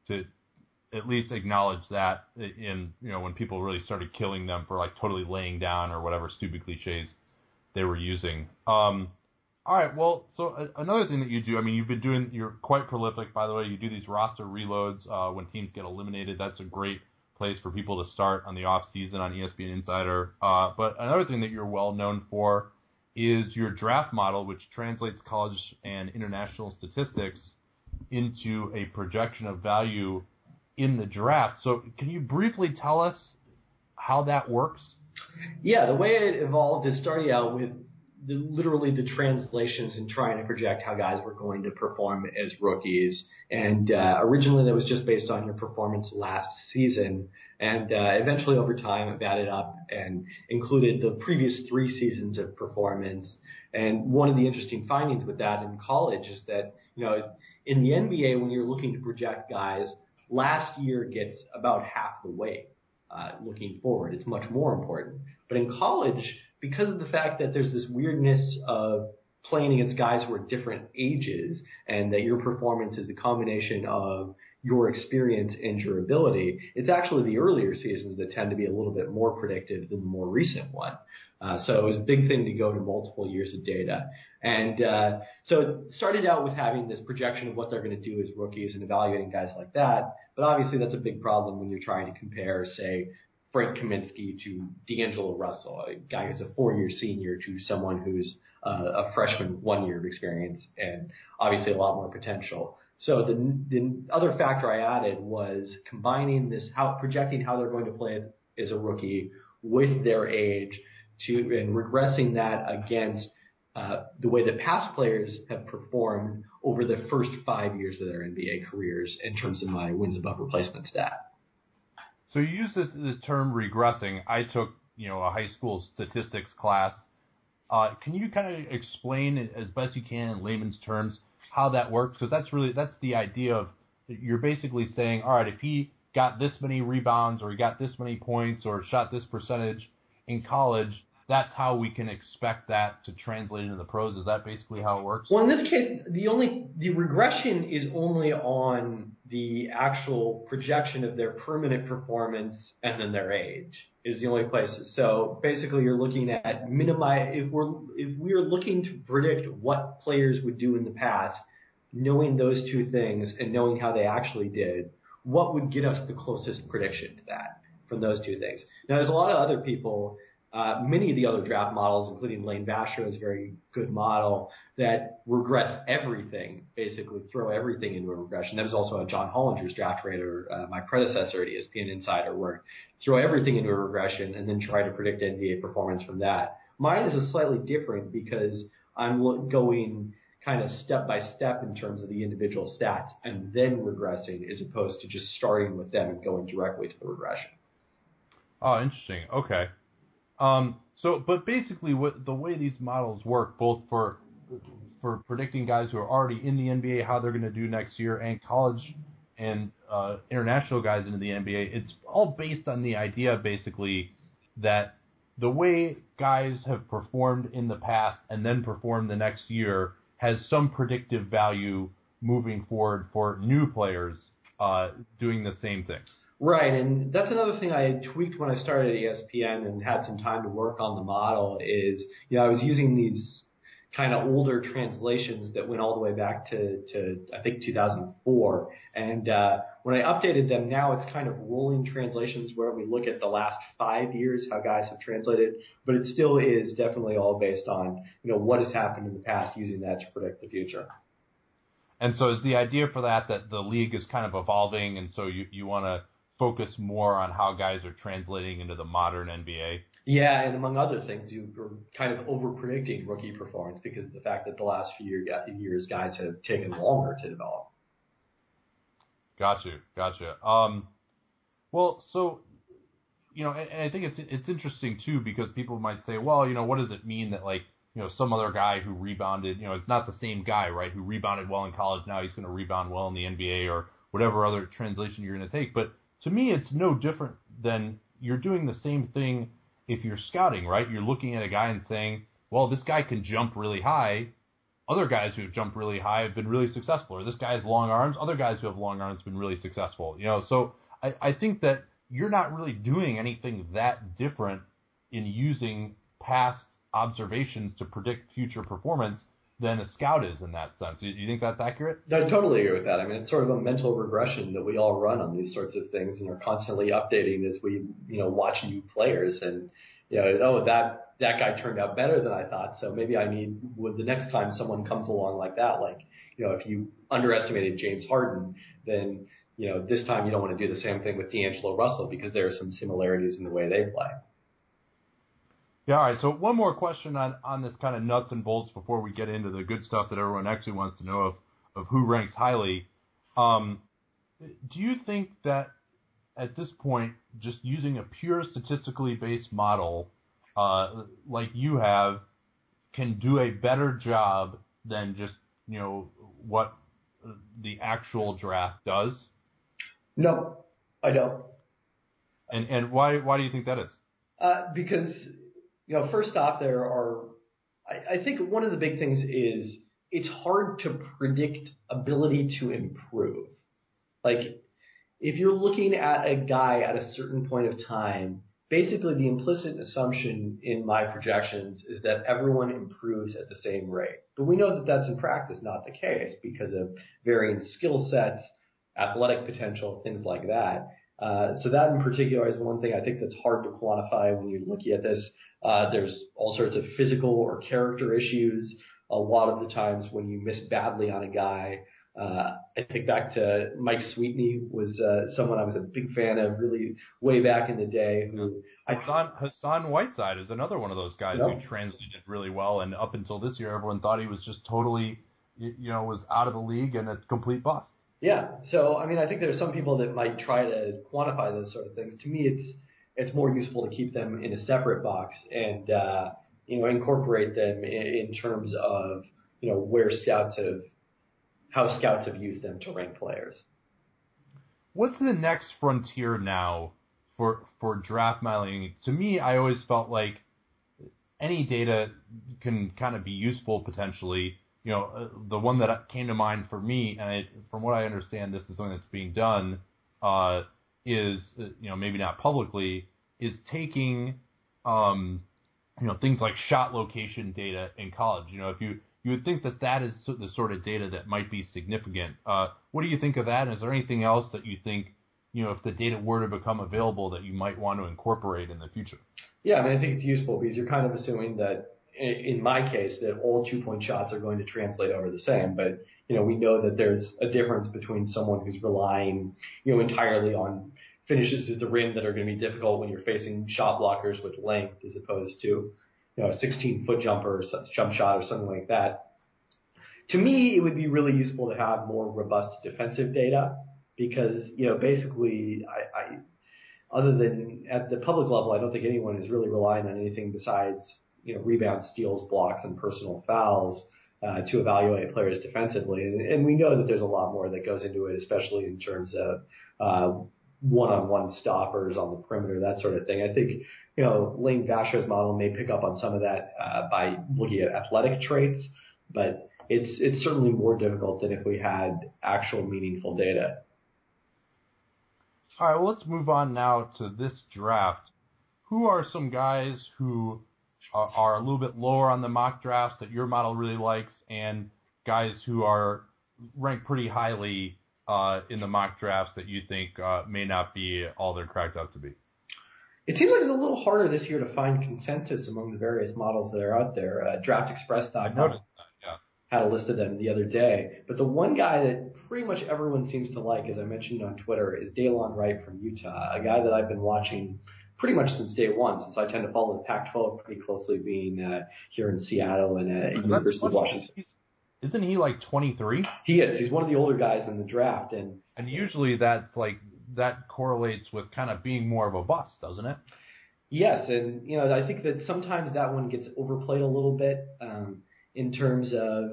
at least acknowledge that in when people really started killing them for like totally laying down or whatever stupid cliches they were using. All right, well, so another thing that you do, you're quite prolific, by the way. You do these roster reloads when teams get eliminated. That's a great place for people to start on the off season on ESPN Insider. But another thing that you're well known for is your draft model, which translates college and international statistics into a projection of value in the draft. So can you briefly tell us how that works? Yeah, the way it evolved is starting out with literally the translations and trying to project how guys were going to perform as rookies. And originally that was just based on your performance last season. And eventually over time it added up and included the previous 3 seasons of performance. And one of the interesting findings with that in college is that, in the NBA, when you're looking to project guys, last year gets about half the weight looking forward. It's much more important. But in college, because of the fact that there's this weirdness of playing against guys who are different ages and that your performance is the combination of your experience and your ability, it's actually the earlier seasons that tend to be a little bit more predictive than the more recent one. So it was a big thing to go to multiple years of data. And so it started out with having this projection of what they're going to do as rookies and evaluating guys like that. But obviously that's a big problem when you're trying to compare, say, Frank Kaminsky to D'Angelo Russell, a guy who's a 4-year senior, to someone who's a freshman 1 year of experience and obviously a lot more potential. So the other factor I added was combining this, projecting how they're going to play as a rookie with their age and regressing that against the way that past players have performed over the first 5 years of their NBA careers in terms of my wins above replacement stat. So you use the term regressing. I took, a high school statistics class. Can you kind of explain as best you can in layman's terms how that works? Because that's the idea of, you're basically saying, all right, if he got this many rebounds or he got this many points or shot this percentage in college, that's how we can expect that to translate into the pros. Is that basically how it works? Well, in this case, the regression is only on the actual projection of their permanent performance and then their age is the only places. So basically, you're looking at if we're looking to predict what players would do in the past, knowing those two things and knowing how they actually did, what would get us the closest prediction to that from those two things? Now, there's a lot of other people. Many of the other draft models, including Lane Vasher, is a very good model that regress everything, basically throw everything into a regression. That was also how John Hollinger's draft rater, my predecessor at ESPN Insider, worked. Throw everything into a regression and then try to predict NBA performance from that. Mine is a slightly different because I'm going kind of step by step in terms of the individual stats and then regressing as opposed to just starting with them and going directly to the regression. Oh, interesting. Okay. But basically, the way these models work, both for predicting guys who are already in the NBA, how they're going to do next year, and college and international guys into the NBA, it's all based on the idea, basically, that the way guys have performed in the past and then performed the next year has some predictive value moving forward for new players doing the same thing. Right, and that's another thing I tweaked when I started at ESPN and had some time to work on the model is, I was using these kind of older translations that went all the way back to I think 2004. And when I updated them, now it's kind of rolling translations where we look at the last 5 years, how guys have translated, but it still is definitely all based on, what has happened in the past, using that to predict the future. And so is the idea for that the league is kind of evolving, and so you want to focus more on how guys are translating into the modern NBA? Yeah, and among other things, you were kind of over-predicting rookie performance because of the fact that the last few years guys have taken longer to develop. Gotcha. Well, so, and I think it's interesting, too, because people might say, well, what does it mean that, some other guy who rebounded, it's not the same guy, right, who rebounded well in college, now he's going to rebound well in the NBA or whatever other translation you're going to take. But to me, it's no different than you're doing the same thing if you're scouting, right? You're looking at a guy and saying, well, this guy can jump really high. Other guys who have jumped really high have been really successful. Or this guy has long arms. Other guys who have long arms have been really successful. So I think that you're not really doing anything that different in using past observations to predict future performance than a scout is in that sense. Do you think that's accurate? I totally agree with that. I mean, it's sort of a mental regression that we all run on these sorts of things and are constantly updating as we, watch new players and, that guy turned out better than I thought. So maybe the next time someone comes along like that, if you underestimated James Harden, then, this time you don't want to do the same thing with D'Angelo Russell because there are some similarities in the way they play. Yeah, all right. So one more question on this kind of nuts and bolts before we get into the good stuff that everyone actually wants to know of who ranks highly. Do you think that at this point, just using a pure statistically based model like you have can do a better job than just, what the actual draft does? No, I don't. And why do you think that is? Because first off, I think one of the big things is it's hard to predict ability to improve. If you're looking at a guy at a certain point of time, basically the implicit assumption in my projections is that everyone improves at the same rate. But we know that that's in practice not the case because of varying skill sets, athletic potential, things like that. So that in particular is one thing I think that's hard to quantify when you're looking at this. There's all sorts of physical or character issues. A lot of the times when you miss badly on a guy, I think back to Mike Sweetney was someone I was a big fan of really way back in the day. Hassan Whiteside is another one of those guys who translated really well, and up until this year, everyone thought he was just totally, was out of the league and a complete bust. Yeah. So, I mean, I think there's some people that might try to quantify those sort of things. To me, it's more useful to keep them in a separate box and, incorporate them in terms of, how scouts have used them to rank players. What's the next frontier now for draft modeling? To me, I always felt like any data can kind of be useful potentially. The one that came to mind for me, and from what I understand, this is something that's being done, is, maybe not publicly, is taking, things like shot location data in college. If you would think that is the sort of data that might be significant. What do you think of that? And is there anything else that you think, if the data were to become available, that you might want to incorporate in the future? Yeah, I mean, I think it's useful because you're kind of assuming that, in my case, that all 2-point shots are going to translate over the same. But, we know that there's a difference between someone who's relying, entirely on finishes at the rim that are going to be difficult when you're facing shot blockers with length as opposed to, a 16-foot jumper or jump shot or something like that. To me, it would be really useful to have more robust defensive data because, basically, I other than at the public level, I don't think anyone is really relying on anything besides, rebounds, steals, blocks, and personal fouls to evaluate players defensively. And we know that there's a lot more that goes into it, especially in terms of one-on-one stoppers on the perimeter, that sort of thing. I think, Lane Vasho's model may pick up on some of that by looking at athletic traits, but it's certainly more difficult than if we had actual meaningful data. All right, well, let's move on now to this draft. Who are some guys who are a little bit lower on the mock drafts that your model really likes, and guys who are ranked pretty highly in the mock drafts that you think may not be all they're cracked up to be? It seems like it's a little harder this year to find consensus among the various models that are out there. DraftExpress.com had a list of them the other day. But the one guy that pretty much everyone seems to like, as I mentioned on Twitter, is Daylon Wright from Utah, a guy that I've been watching pretty much since day one, since I tend to follow the Pac-12 pretty closely, being here in Seattle and at University of Washington. Isn't he like 23? He is. He's one of the older guys in the draft. And usually that correlates with kind of being more of a bust, doesn't it? Yes, and I think that sometimes that one gets overplayed a little bit in terms of,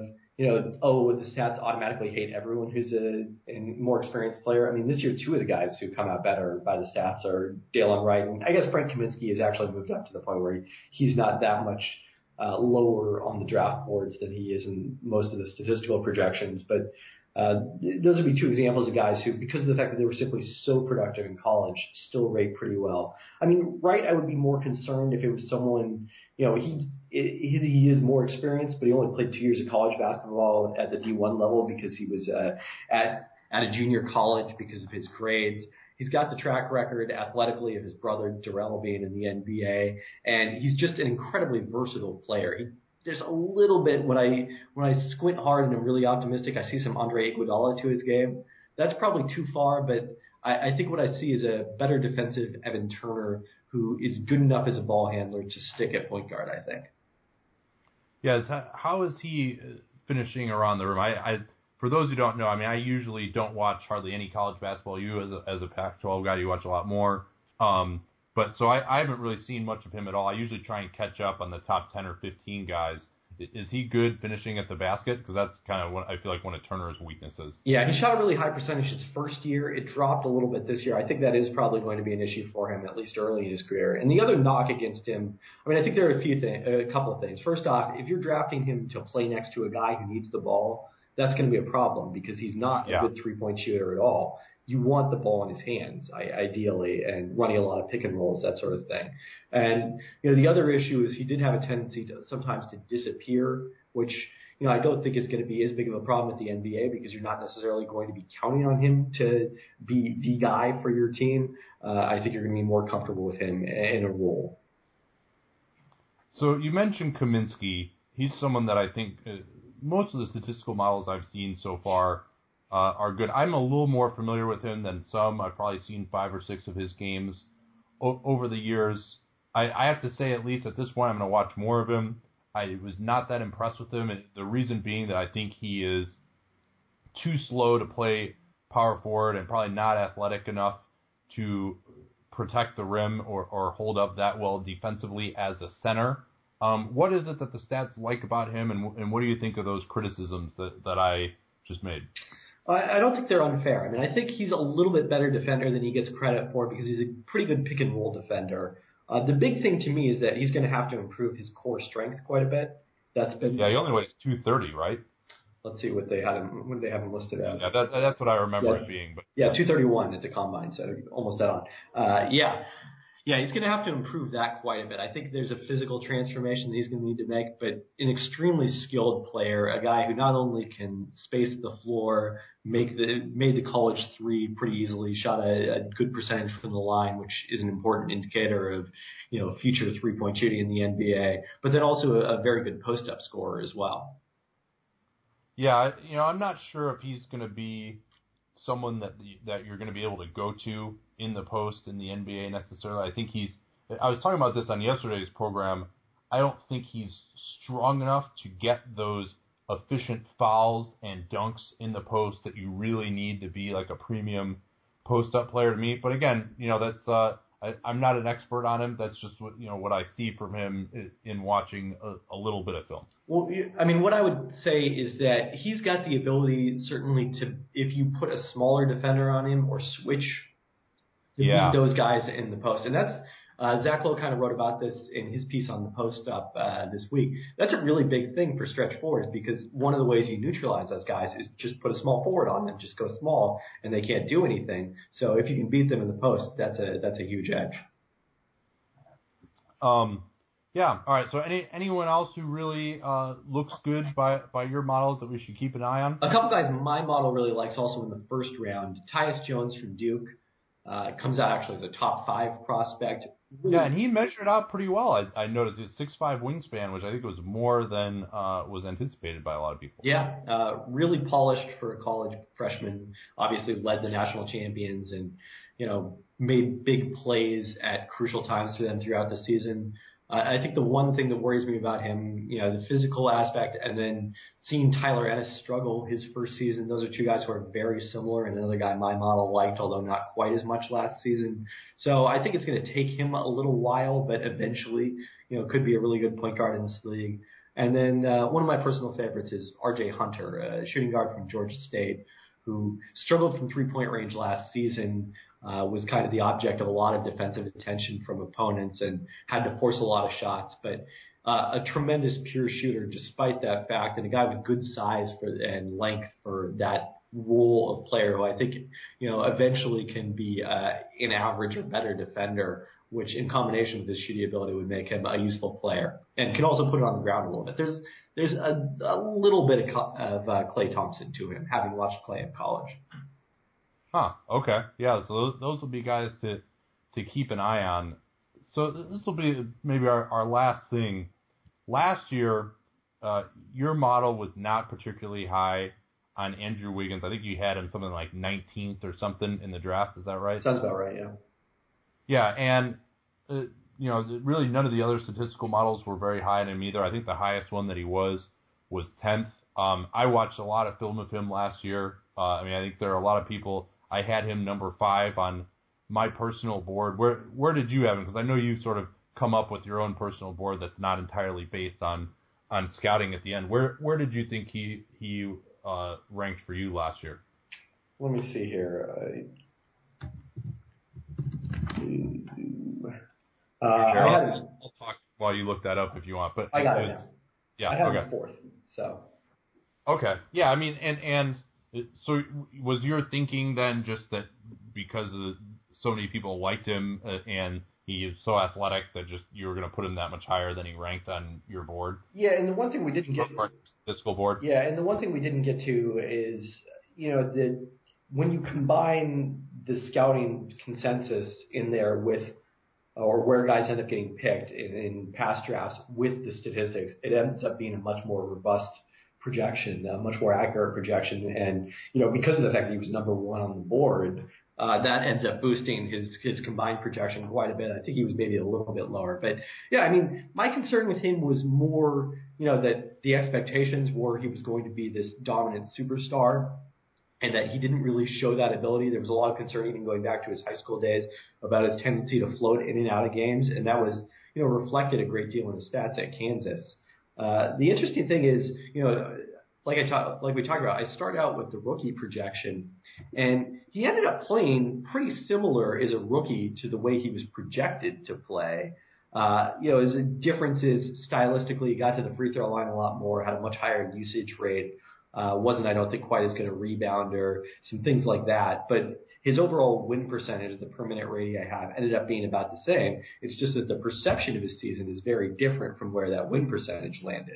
the stats automatically hate everyone who's a more experienced player. I mean, this year, two of the guys who come out better by the stats are Daylon Wright, and I guess Frank Kaminsky has actually moved up to the point where he's not that much lower on the draft boards than he is in most of the statistical projections. But those would be two examples of guys who, because of the fact that they were simply so productive in college, still rate pretty well. I mean, Wright, I would be more concerned if it was someone, he is more experienced, but he only played 2 years of college basketball at the D1 level because he was at a junior college because of his grades. He's got the track record athletically of his brother Darrell being in the NBA, and he's just an incredibly versatile player. There's a little bit, when I squint hard and I'm really optimistic, I see some Andre Iguodala to his game. That's probably too far, but I think what I see is a better defensive Evan Turner who is good enough as a ball handler to stick at point guard, I think. Yes, how is he finishing around the rim? I for those who don't know, I mean, I usually don't watch hardly any college basketball. You, as a Pac-12 guy, you watch a lot more. But so I haven't really seen much of him at all. I usually try and catch up on the top 10 or 15 guys. Is he good finishing at the basket? Because that's kind of what I feel like one of Turner's weaknesses. Yeah, he shot a really high percentage his first year. It dropped a little bit this year. I think that is probably going to be an issue for him, at least early in his career. And the other knock against him, I mean, I think there are a couple of things. First off, if you're drafting him to play next to a guy who needs the ball, that's going to be a problem because he's not a good three-point shooter at all. You want the ball in his hands, ideally, and running a lot of pick and rolls, that sort of thing. And the other issue is he did have a tendency to sometimes to disappear, which I don't think it's going to be as big of a problem at the NBA because you're not necessarily going to be counting on him to be the guy for your team. I think you're going to be more comfortable with him in a role. So you mentioned Kaminsky. He's someone that I think most of the statistical models I've seen so far are good. I'm a little more familiar with him than some. I've probably seen 5 or 6 of his games over the years. I have to say, at least at this point, I'm going to watch more of him. I was not that impressed with him, and the reason being that I think he is too slow to play power forward and probably not athletic enough to protect the rim or hold up that well defensively as a center. What is it that the stats like about him, and what do you think of those criticisms that I just made? I don't think they're unfair. I mean, I think he's a little bit better defender than he gets credit for because he's a pretty good pick and roll defender. The big thing to me is that he's going to have to improve his core strength quite a bit. That's been he only weighs 230, right? Let's see what they had him listed at. Yeah, that's what I remember it being. But 231 at the combine, so almost dead on. Yeah, he's going to have to improve that quite a bit. I think there's a physical transformation that he's going to need to make, but an extremely skilled player, a guy who not only can space the floor, made the college three pretty easily, shot a good percentage from the line, which is an important indicator of future three-point shooting in the NBA, but then also a very good post-up scorer as well. Yeah, I'm not sure if he's going to be someone that you're going to be able to go to in the post in the NBA necessarily. I think I was talking about this on yesterday's program. I don't think he's strong enough to get those efficient fouls and dunks in the post that you really need to be like a premium post-up player to me. But again, that's I'm not an expert on him. That's just what I see from him in watching a little bit of film. Well, I mean, what I would say is that he's got the ability, certainly, to, if you put a smaller defender on him or switch to beat those guys in the post. And that's, Zach Lowe kind of wrote about this in his piece on the Post Up this week. That's a really big thing for stretch forwards because one of the ways you neutralize those guys is just put a small forward on them, just go small, and they can't do anything. So if you can beat them in the post, that's a huge edge. Yeah. All right. So anyone else who really looks good by your models that we should keep an eye on? A couple guys my model really likes also in the first round. Tyus Jones from Duke comes out actually as a top 5 prospect. Really, yeah, and he measured out pretty well. I noticed his 6'5" wingspan, which I think was more than was anticipated by a lot of people. Yeah, really polished for a college freshman. Obviously led the national champions and made big plays at crucial times for them throughout the season. I think the one thing that worries me about him, the physical aspect, and then seeing Tyler Ennis struggle his first season. Those are two guys who are very similar, and another guy my model liked, although not quite as much last season. So I think it's going to take him a little while, but eventually, could be a really good point guard in this league. And then one of my personal favorites is R.J. Hunter, a shooting guard from Georgia State, who struggled from three-point range last season, was kind of the object of a lot of defensive attention from opponents and had to force a lot of shots, but a tremendous pure shooter despite that fact, and a guy with good size and length for that role of player who I think, eventually can be an average or better defender, which in combination with his shooting ability would make him a useful player and can also put it on the ground a little bit. There's a little bit of Klay Thompson to him, having watched Klay in college. Huh. Okay. Yeah. So those will be guys to keep an eye on. So this will be maybe our last thing. Last year, your model was not particularly high on Andrew Wiggins. I think you had him something like 19th or something in the draft. Is that right? Sounds about right. Yeah. Yeah, and really none of the other statistical models were very high on him either. I think the highest one that he was 10th. I watched a lot of film of him last year. I think there are a lot of people. I had him number 5 on my personal board. Where did you have him? Because I know you sort of come up with your own personal board that's not entirely based on scouting at the end. Where did you think he ranked for you last year? Let me see here. I'll talk while you look that up if you want. But I got it now. Yeah. I have him 4th. So. Okay. Yeah. And so was your thinking then just that because so many people liked him and he is so athletic that just you were going to put him that much higher than he ranked on your board. Yeah, and the one thing we didn't get statistical board. Yeah, and the one thing we didn't get to is when you combine the scouting consensus in there with or where guys end up getting picked in past drafts with the statistics, it ends up being a much more robust projection, a much more accurate projection. And, because of the fact that he was number one on the board, that ends up boosting his combined projection quite a bit. I think he was maybe a little bit lower. But, yeah, I mean, my concern with him was more, that the expectations were he was going to be this dominant superstar and that he didn't really show that ability. There was a lot of concern even going back to his high school days about his tendency to float in and out of games, and that was, reflected a great deal in his stats at Kansas. The interesting thing is, like we talked about, I started out with the rookie projection, and he ended up playing pretty similar as a rookie to the way he was projected to play. His differences stylistically, he got to the free throw line a lot more, had a much higher usage rate, wasn't, I don't think, quite as good a rebounder, some things like that. But his overall win percentage, the per minute rating I have, ended up being about the same. It's just that the perception of his season is very different from where that win percentage landed.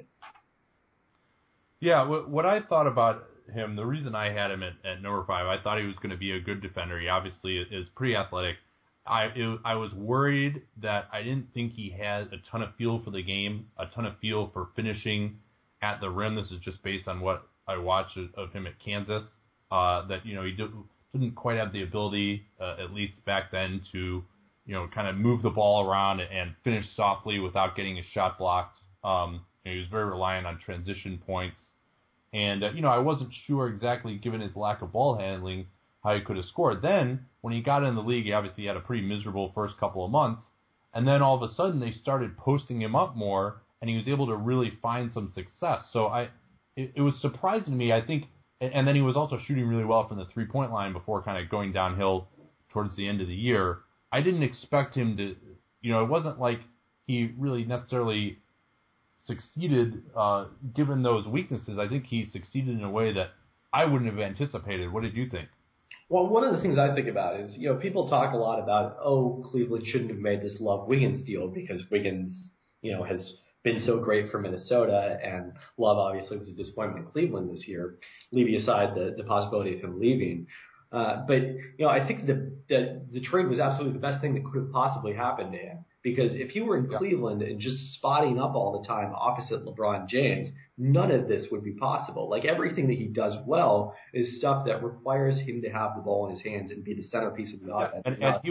Yeah, what I thought about him, the reason I had him at number 5, I thought he was going to be a good defender. He obviously is pretty athletic. I was worried that I didn't think he had a ton of feel for the game, a ton of feel for finishing at the rim. This is just based on what I watched of him at Kansas, that, he didn't quite have the ability, at least back then, to, kind of move the ball around and finish softly without getting his shot blocked. He was very reliant on transition points. And, I wasn't sure exactly, given his lack of ball handling, how he could have scored. Then, when he got in the league, he obviously had a pretty miserable first couple of months. And then all of a sudden, they started posting him up more, and he was able to really find some success. So it was surprising to me, I think, and then he was also shooting really well from the three-point line before kind of going downhill towards the end of the year. I didn't expect him to, it wasn't like he really necessarily succeeded given those weaknesses. I think he succeeded in a way that I wouldn't have anticipated. What did you think? Well, one of the things I think about is, people talk a lot about, Cleveland shouldn't have made this Love Wiggins deal because Wiggins, has been so great for Minnesota, and Love obviously was a disappointment in Cleveland this year, leaving aside the possibility of him leaving. But I think the trade was absolutely the best thing that could have possibly happened to him. Because if he were in Cleveland and just spotting up all the time opposite LeBron James, none of this would be possible. Like, everything that he does well is stuff that requires him to have the ball in his hands and be the centerpiece of the offense.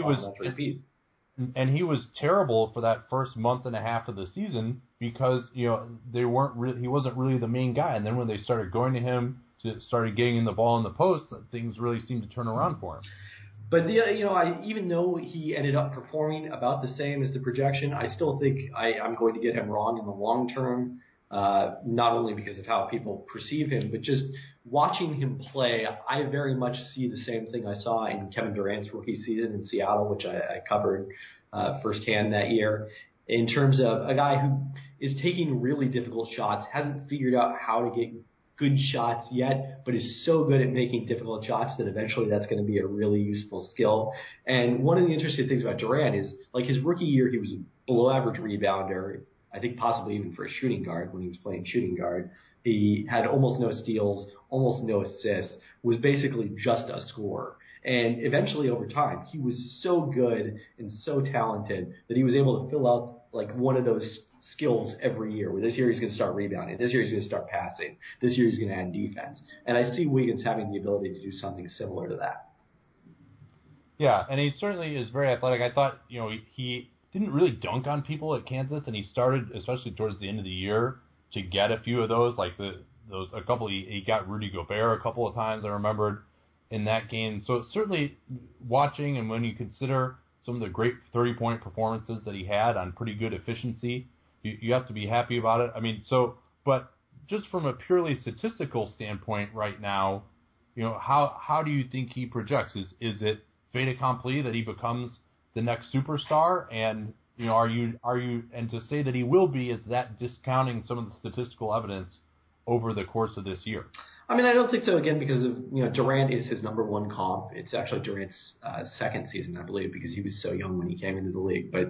And he was terrible for that first month and a half of the season because he wasn't really the main guy. And then when they started going to him, started getting the ball in the post, things really seemed to turn around for him. But even though he ended up performing about the same as the projection, I still think I'm going to get him wrong in the long term. Not only because of how people perceive him, but just watching him play, I very much see the same thing I saw in Kevin Durant's rookie season in Seattle, which I covered firsthand that year, in terms of a guy who is taking really difficult shots, hasn't figured out how to get good shots yet, but is so good at making difficult shots that eventually that's going to be a really useful skill. And one of the interesting things about Durant is, like, his rookie year, he was a below average rebounder, I think possibly even for a shooting guard when he was playing shooting guard. He had almost no steals, almost no assists, was basically just a scorer. And eventually over time, he was so good and so talented that he was able to fill out like one of those skills every year. Where this year he's going to start rebounding, this year he's going to start passing, this year he's going to add defense. And I see Wiggins having the ability to do something similar to that. Yeah, and he certainly is very athletic. I thought, he didn't really dunk on people at Kansas, and he started, especially towards the end of the year, to get a few of those. Like he got Rudy Gobert a couple of times, I remembered, in that game. So certainly watching, and when you consider some of the great 30-point performances that he had on pretty good efficiency, you have to be happy about it. I mean, but just from a purely statistical standpoint right now, how do you think he projects? Is it fait accompli that he becomes the next superstar? And are you and to say that he will be, is that discounting some of the statistical evidence over the course of this year? I mean, I don't think so, again, because of, Durant is his number one comp. It's actually Durant's second season, I believe, because he was so young when he came into the league. But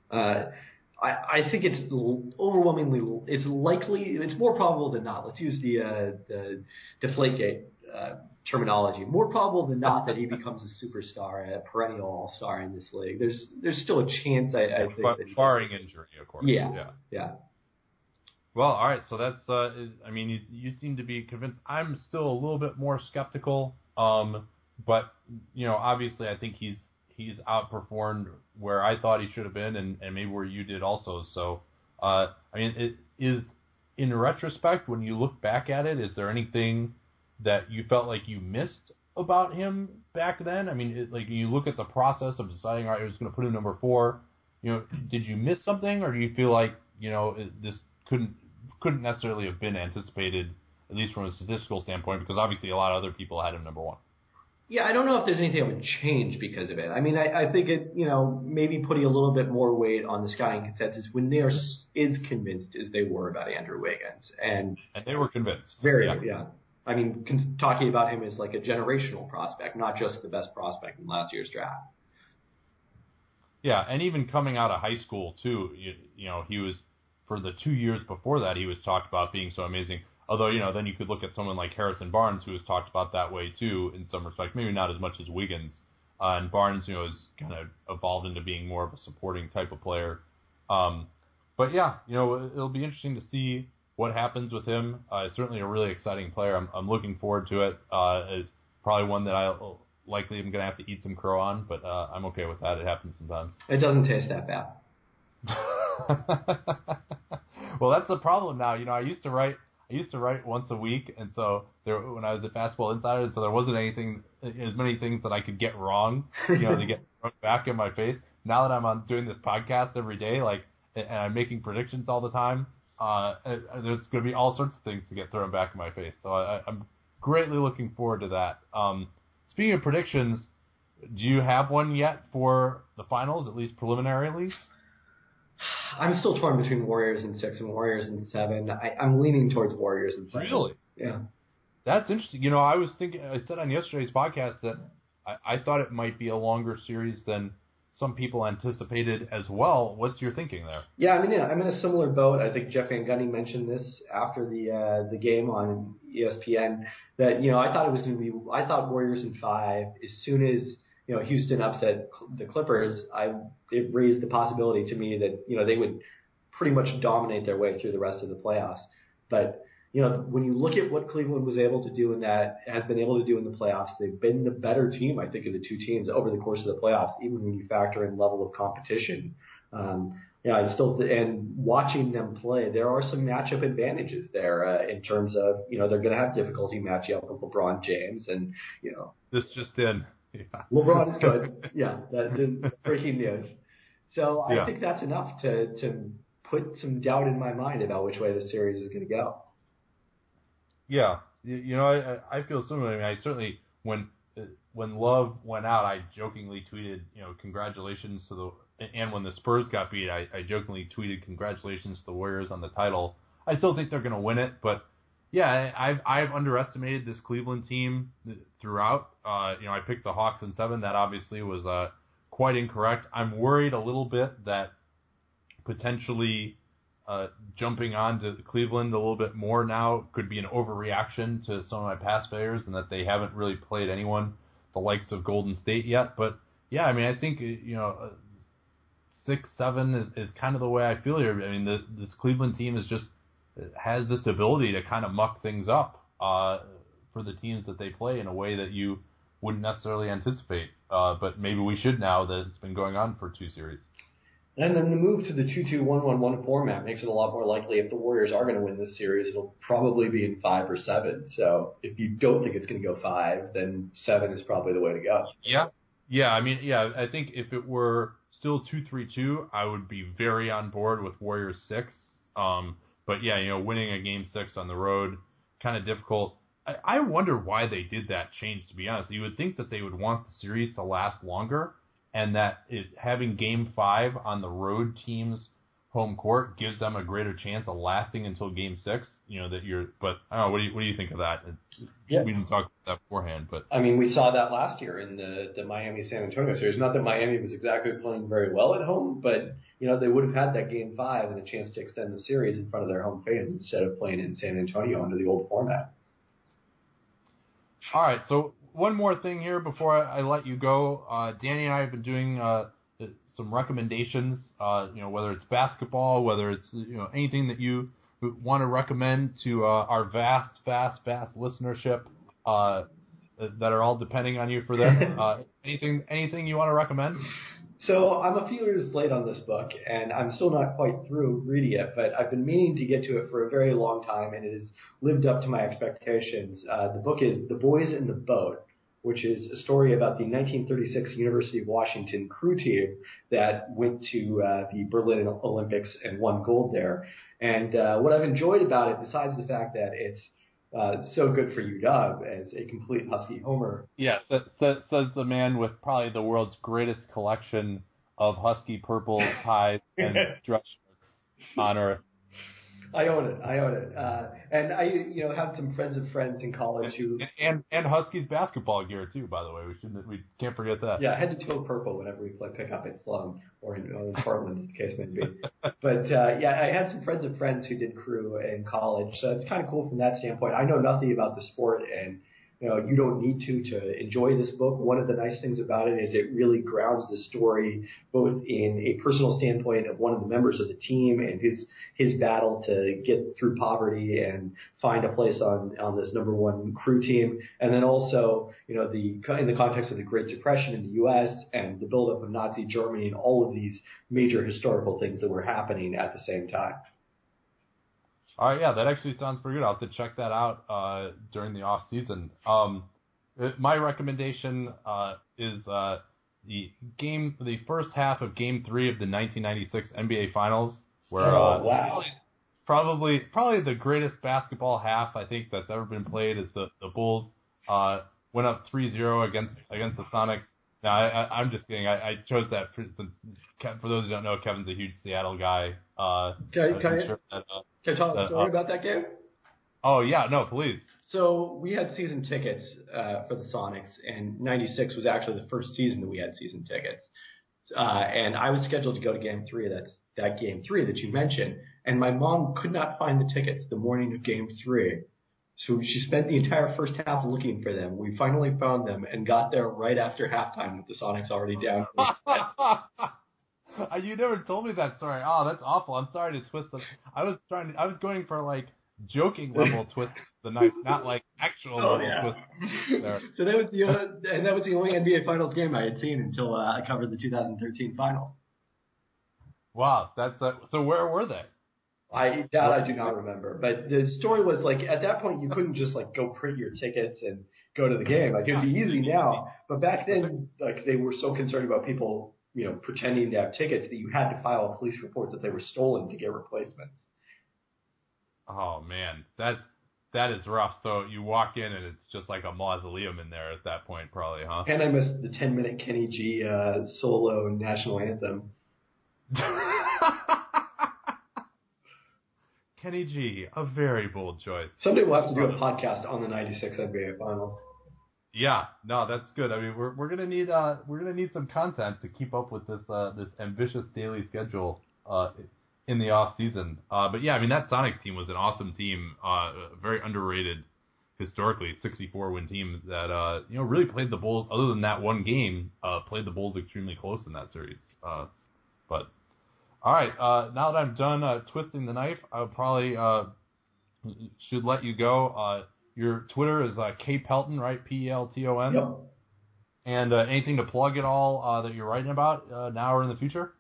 I think it's overwhelmingly, it's more probable than not. Let's use the Deflategate terminology. More probable than not that he becomes a superstar, a perennial all-star in this league. There's still a chance, I think. That barring injury, of course. Yeah. Well, all right. So that's. I mean, you seem to be convinced. I'm still a little bit more skeptical. But obviously, I think he's outperformed where I thought he should have been, and maybe where you did also. So, I mean, it is in retrospect, when you look back at it, is there anything that you felt like you missed about him back then? I mean, you look at the process of deciding, all right, I was going to put him number 4. Did you miss something, or do you feel like this couldn't necessarily have been anticipated, at least from a statistical standpoint, because obviously a lot of other people had him number 1. Yeah, I don't know if there's anything that would change because of it. I mean, I think it, maybe putting a little bit more weight on the scouting consensus when they are as convinced as they were about Andrew Wiggins. And they were convinced. Yeah. I mean, talking about him as like a generational prospect, not just the best prospect in last year's draft. Yeah, and even coming out of high school, too, he was, for the 2 years before that, he was talked about being so amazing. Although, then you could look at someone like Harrison Barnes, who was talked about that way, too, in some respect. Maybe not as much as Wiggins. And Barnes, has kind of evolved into being more of a supporting type of player. But, yeah, it'll be interesting to see what happens with him. Certainly a really exciting player. I'm looking forward to it. It's probably one that I likely am going to have to eat some crow on, but I'm okay with that. It happens sometimes. It doesn't taste that bad. Well, that's the problem now. I used to write once a week, and so when I was at Basketball Insider, so there wasn't as many things that I could get wrong, to get thrown back in my face. Now that I'm doing this podcast every day, and I'm making predictions all the time, there's going to be all sorts of things to get thrown back in my face. So I'm greatly looking forward to that. Speaking of predictions, do you have one yet for the finals, at least preliminarily? I'm still torn between Warriors in 6 and Warriors in 7. I'm leaning towards Warriors in 7. Really? Yeah. That's interesting. I said on yesterday's podcast that I thought it might be a longer series than some people anticipated as well. What's your thinking there? Yeah, I'm in a similar boat. I think Jeff Van Gundy mentioned this after the game on ESPN that I thought it was going to be. I thought Warriors in 5. As soon as Houston upset the Clippers, it raised the possibility to me that they would pretty much dominate their way through the rest of the playoffs. But when you look at what Cleveland was able to do has been able to do in the playoffs, they've been the better team, I think, of the two teams over the course of the playoffs, even when you factor in level of competition. And watching them play, there are some matchup advantages there in terms of, they're going to have difficulty matching up with LeBron James and, This just in. Yeah. LeBron is good. Yeah, that's breaking news. So I think that's enough to put some doubt in my mind about which way the series is going to go. Yeah, I feel similarly. I mean, I certainly when Love went out, I jokingly tweeted, congratulations to and when the Spurs got beat, I jokingly tweeted congratulations to the Warriors on the title. I still think they're going to win it, but yeah, I've underestimated this Cleveland team throughout. I picked the Hawks in 7. That obviously was quite incorrect. I'm worried a little bit that potentially jumping on to Cleveland a little bit more now could be an overreaction to some of my past failures, and that they haven't really played anyone the likes of Golden State yet. But yeah, I mean, I think 6, 7 is kind of the way I feel here. I mean, this Cleveland team has this ability to kind of muck things up for the teams that they play in a way that you wouldn't necessarily anticipate. But maybe we should now that it's been going on for 2 series. And then the move to the 2-2-1-1-1 format makes it a lot more likely if the Warriors are going to win this series, it'll probably be in 5 or 7. So if you don't think it's going to go 5, then 7 is probably the way to go. Yeah. I mean, I think if it were still 2-3-2, I would be very on board with Warriors 6. But yeah, winning a game 6 on the road, kind of difficult. I wonder why they did that change, to be honest. You would think that they would want the series to last longer, and that having game 5 on the road teams home court gives them a greater chance of lasting until Game 6. But I don't know. What do you think of that? Yeah. We didn't talk about that beforehand, but I mean, we saw that last year in the Miami-San Antonio series. Not that Miami was exactly playing very well at home, but they would have had that Game 5 and a chance to extend the series in front of their home fans instead of playing in San Antonio under the old format. All right, so one more thing here before I let you go. Danny and I have been doing some recommendations, whether it's basketball, whether it's anything that you want to recommend to our vast listenership that are all depending on you for this. Anything you want to recommend? So I'm a few years late on this book, and I'm still not quite through reading it, but I've been meaning to get to it for a very long time, and it has lived up to my expectations. The book is The Boys in the Boat, which is a story about the 1936 University of Washington crew team that went to the Berlin Olympics and won gold there. And what I've enjoyed about it, besides the fact that it's so good for UW as a complete Husky homer. Yes, says the man with probably the world's greatest collection of Husky purple ties and dress shirts on earth. I own it. And I, have some friends of friends in college who and Huskies basketball gear too. By the way, we can't forget that. Yeah, head to toe purple whenever we play pickup at Sloan or in Portland, as the case may be. But I had some friends of friends who did crew in college, so it's kind of cool from that standpoint. I know nothing about the sport, and you don't need to enjoy this book. One of the nice things about it is it really grounds the story both in a personal standpoint of one of the members of the team and his battle to get through poverty and find a place on this number one crew team, and then also in the context of the Great Depression in the U.S. and the buildup of Nazi Germany and all of these major historical things that were happening at the same time. All right, yeah, that actually sounds pretty good. I'll have to check that out during the off season. My recommendation is the first half of Game 3 of the 1996 NBA Finals, where wow. probably the greatest basketball half I think that's ever been played is the Bulls went up 3-0 against the Sonics. Now I'm just kidding. I chose that for those who don't know, Kevin's a huge Seattle guy. Can I tell a story about that game? Oh, yeah. No, please. So we had season tickets for the Sonics, and 96 was actually the first season that we had season tickets. And I was scheduled to go to Game 3 of that Game 3 that you mentioned, and my mom could not find the tickets the morning of Game 3. So she spent the entire first half looking for them. We finally found them and got there right after halftime with the Sonics already down. You never told me that story. Oh, that's awful. I'm sorry to twist them. I was going for like joking level twist the knife, not like actual level twist. There. So that was the only NBA Finals game I had seen until I covered the 2013 Finals. Wow, so where were they? I do not remember, but the story was like at that point you couldn't just like go print your tickets and go to the game. Like it'd be easy now, but back then like they were so concerned about people pretending to have tickets that you had to file a police report that they were stolen to get replacements. Oh man, that is rough. So you walk in and it's just like a mausoleum in there at that point, probably, huh? And I missed the 10-minute Kenny G solo national anthem. Kenny G, a very bold choice. Someday we'll have to do a podcast on the '96 NBA Finals. Yeah, no, that's good. I mean, we're gonna need some content to keep up with this ambitious daily schedule in the off season. But yeah, I mean that Sonics team was an awesome team, very underrated historically, 64-win team that really played the Bulls. Other than that one game, played the Bulls extremely close in that series. But all right, now that I'm done twisting the knife, I probably should let you go. Your Twitter is K Pelton, right? Pelton. Yep. And anything to plug at all that you're writing about now or in the future?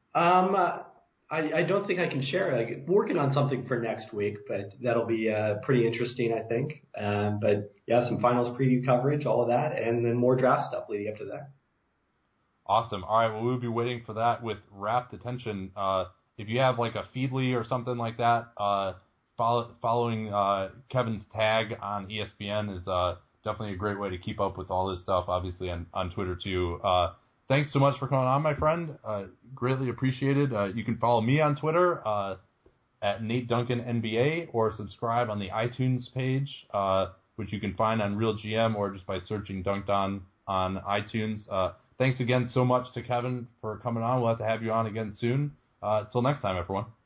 I don't think I can share it. I'm working on something for next week, but that'll be pretty interesting, I think. But yeah, some finals preview coverage, all of that, and then more draft stuff leading up to that. Awesome. All right, well, we'll be waiting for that with rapt attention. If you have like a Feedly or something like that, following Kevin's tag on ESPN is definitely a great way to keep up with all this stuff. Obviously on Twitter too. thanks so much for coming on, my friend. Greatly appreciated. You can follow me on Twitter at Nate Duncan NBA, or subscribe on the iTunes page, which you can find on Real GM or just by searching Dunked On iTunes. Thanks again so much to Kevin for coming on. We'll have to have you on again soon. Until next time, everyone.